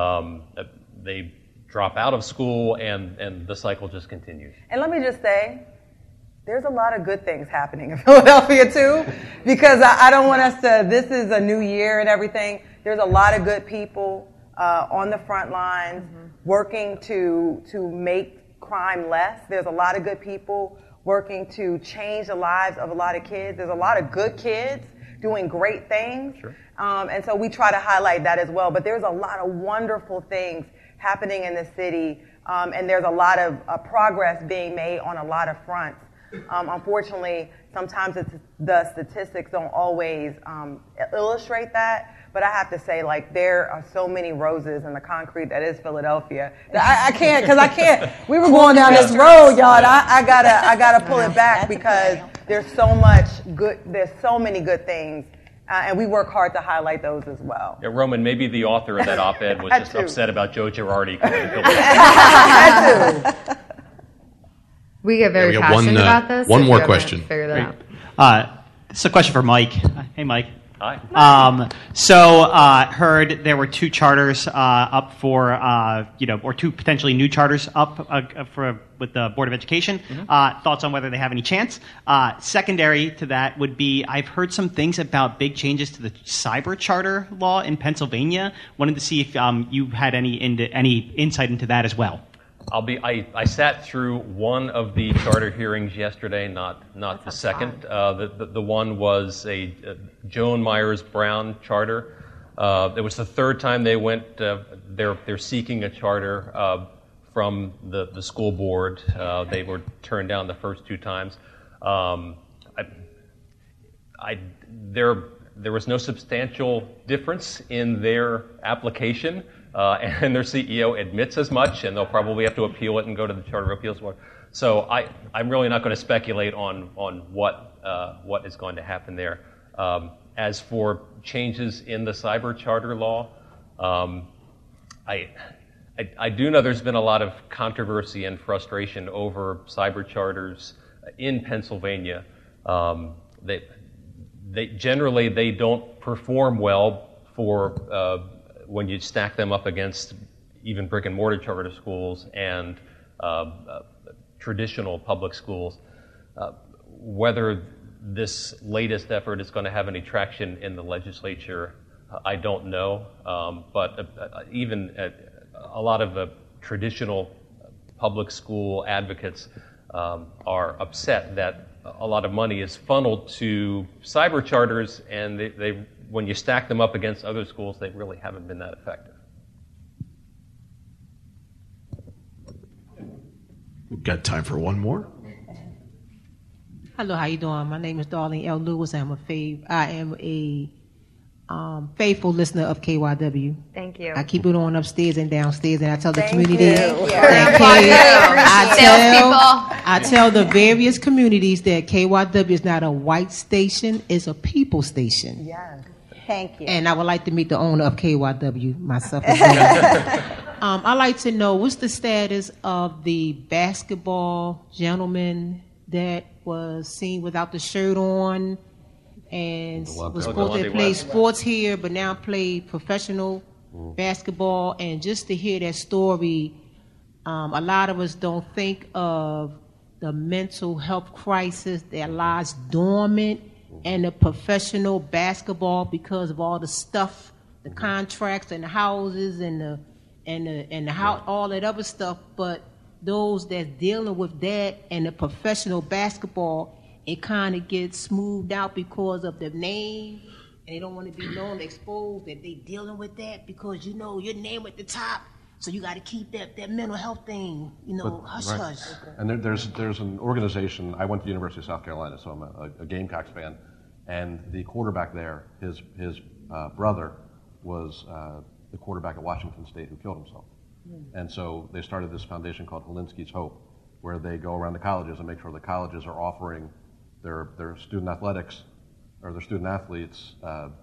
They drop out of school and the cycle just continues. And let me just say, there's a lot of good things happening in Philadelphia too, because I don't want us to, this is a new year and everything. There's a lot of good people on the front lines working to make crime less. There's a lot of good people working to change the lives of a lot of kids. There's a lot of good kids doing great things. Sure. And so we try to highlight that as well. But there's a lot of wonderful things happening in the city. And there's a lot of progress being made on a lot of fronts. Unfortunately, sometimes the statistics don't always illustrate that. But I have to say, like, there are so many roses in the concrete that is Philadelphia. I can't. We were going down this road, y'all. And I gotta pull it back because there's so much good. There's so many good things, and we work hard to highlight those as well. Yeah, Roman, maybe the author of that op-ed was just upset about Joe Girardi coming to Philadelphia. We get very passionate about this. One more question. Figure that out. It's a question for Mike. Hey, Mike. Hi. Heard there were two charters up for, or two potentially new charters up with the Board of Education. Thoughts on whether they have any chance? Secondary to that would be, I've heard some things about big changes to the cyber charter law in Pennsylvania. Wanted to see if you had any insight into that as well. I sat through one of the charter hearings yesterday, not the second. The one was a Joan Myers Brown charter. It was the third time they went. They're seeking a charter from the school board. They were turned down the first two times. There was no substantial difference in their application. And their CEO admits as much, and they'll probably have to appeal it and go to the Charter of Appeals Board. So I'm really not going to speculate on what is going to happen there. As for changes in the cyber charter law, I do know there's been a lot of controversy and frustration over cyber charters in Pennsylvania. They generally don't perform well for when you stack them up against even brick and mortar charter schools and traditional public schools. Whether this latest effort is going to have any traction in the legislature, I don't know. But even a lot of traditional public school advocates are upset that a lot of money is funneled to cyber charters, and they when you stack them up against other schools, they really haven't been that effective. We've got time for one more. Hello, how you doing? My name is Darlene L. Lewis. I am a faithful listener of KYW. Thank you. I keep it on upstairs and downstairs, and I tell the community. Thank you. I tell the various communities that KYW is not a white station; it's a people station. Yes. Thank you. And I would like to meet the owner of KYW myself as well. I'd like to know what's the status of the basketball gentleman that was seen without the shirt on and was supposed to play sports here, but now play professional basketball. And just to hear that story, a lot of us don't think of the mental health crisis that lies dormant in the professional basketball because of all the stuff, the contracts and the houses and the and how all that other stuff, but those that's dealing with that and the professional basketball, it kind of gets smoothed out because of the name, and they don't want to be known, exposed that they dealing with that because you know your name at the top, so you got to keep that mental health thing, hush hush. And there's an organization. I went to the University of South Carolina, so I'm a Gamecocks fan, and the quarterback there, his brother was the quarterback at Washington State who killed himself. And so they started this foundation called Helinski's Hope, where they go around the colleges and make sure the colleges are offering their student athletics or their student athletes,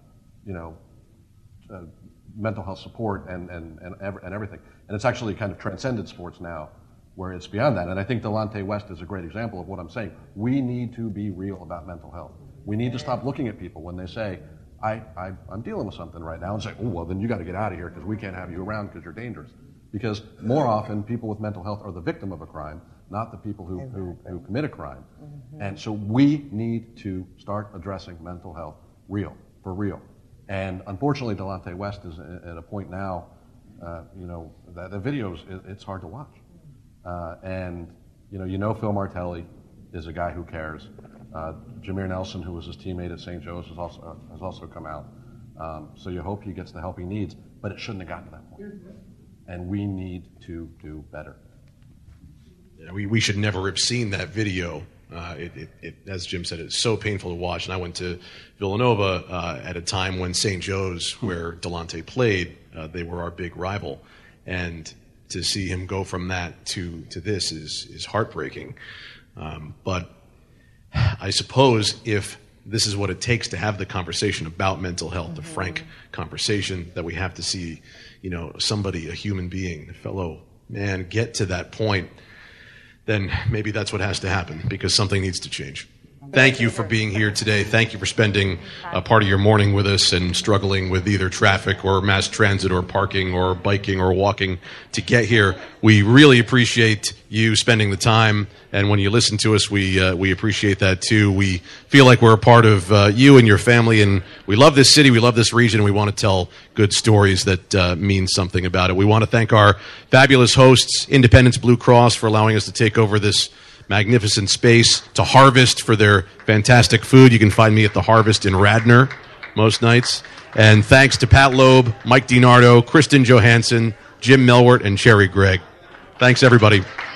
mental health support and everything. And it's actually kind of transcended sports now, where it's beyond that. And I think Delonte West is a great example of what I'm saying. We need to be real about mental health. We need to stop looking at people when they say, I'm dealing with something right now, and say, oh, well, then you got to get out of here because we can't have you around because you're dangerous. Because more often, people with mental health are the victim of a crime, not the people who commit a crime. And so we need to start addressing mental health for real. And unfortunately, Delonte West is at a point now, the videos, it's hard to watch. And Phil Martelli is a guy who cares. Jameer Nelson, who was his teammate at St. Joe's, has also come out. So you hope he gets the help he needs, but it shouldn't have gotten to that point. And we need to do better. Yeah, we should never have seen that video. As Jim said, it's so painful to watch. And I went to Villanova at a time when St. Joe's, where Delonte played, they were our big rival. And to see him go from that to this is heartbreaking. But I suppose if this is what it takes to have the conversation about mental health, the frank conversation that we have to see, somebody, a human being, a fellow man, get to that point, then maybe that's what has to happen, because something needs to change. Thank you for being here today. Thank you for spending a part of your morning with us and struggling with either traffic or mass transit or parking or biking or walking to get here. We really appreciate you spending the time, and when you listen to us, we appreciate that too. We feel like we're a part of you and your family, and we love this city, we love this region, and we want to tell good stories that mean something about it. We want to thank our fabulous hosts, Independence Blue Cross, for allowing us to take over this magnificent space, to Harvest for their fantastic food. You can find me at the Harvest in Radnor most nights. And thanks to Pat Loeb, Mike DiNardo, Kristen Johansson, Jim Melwert, and Cherry Gregg. Thanks, everybody.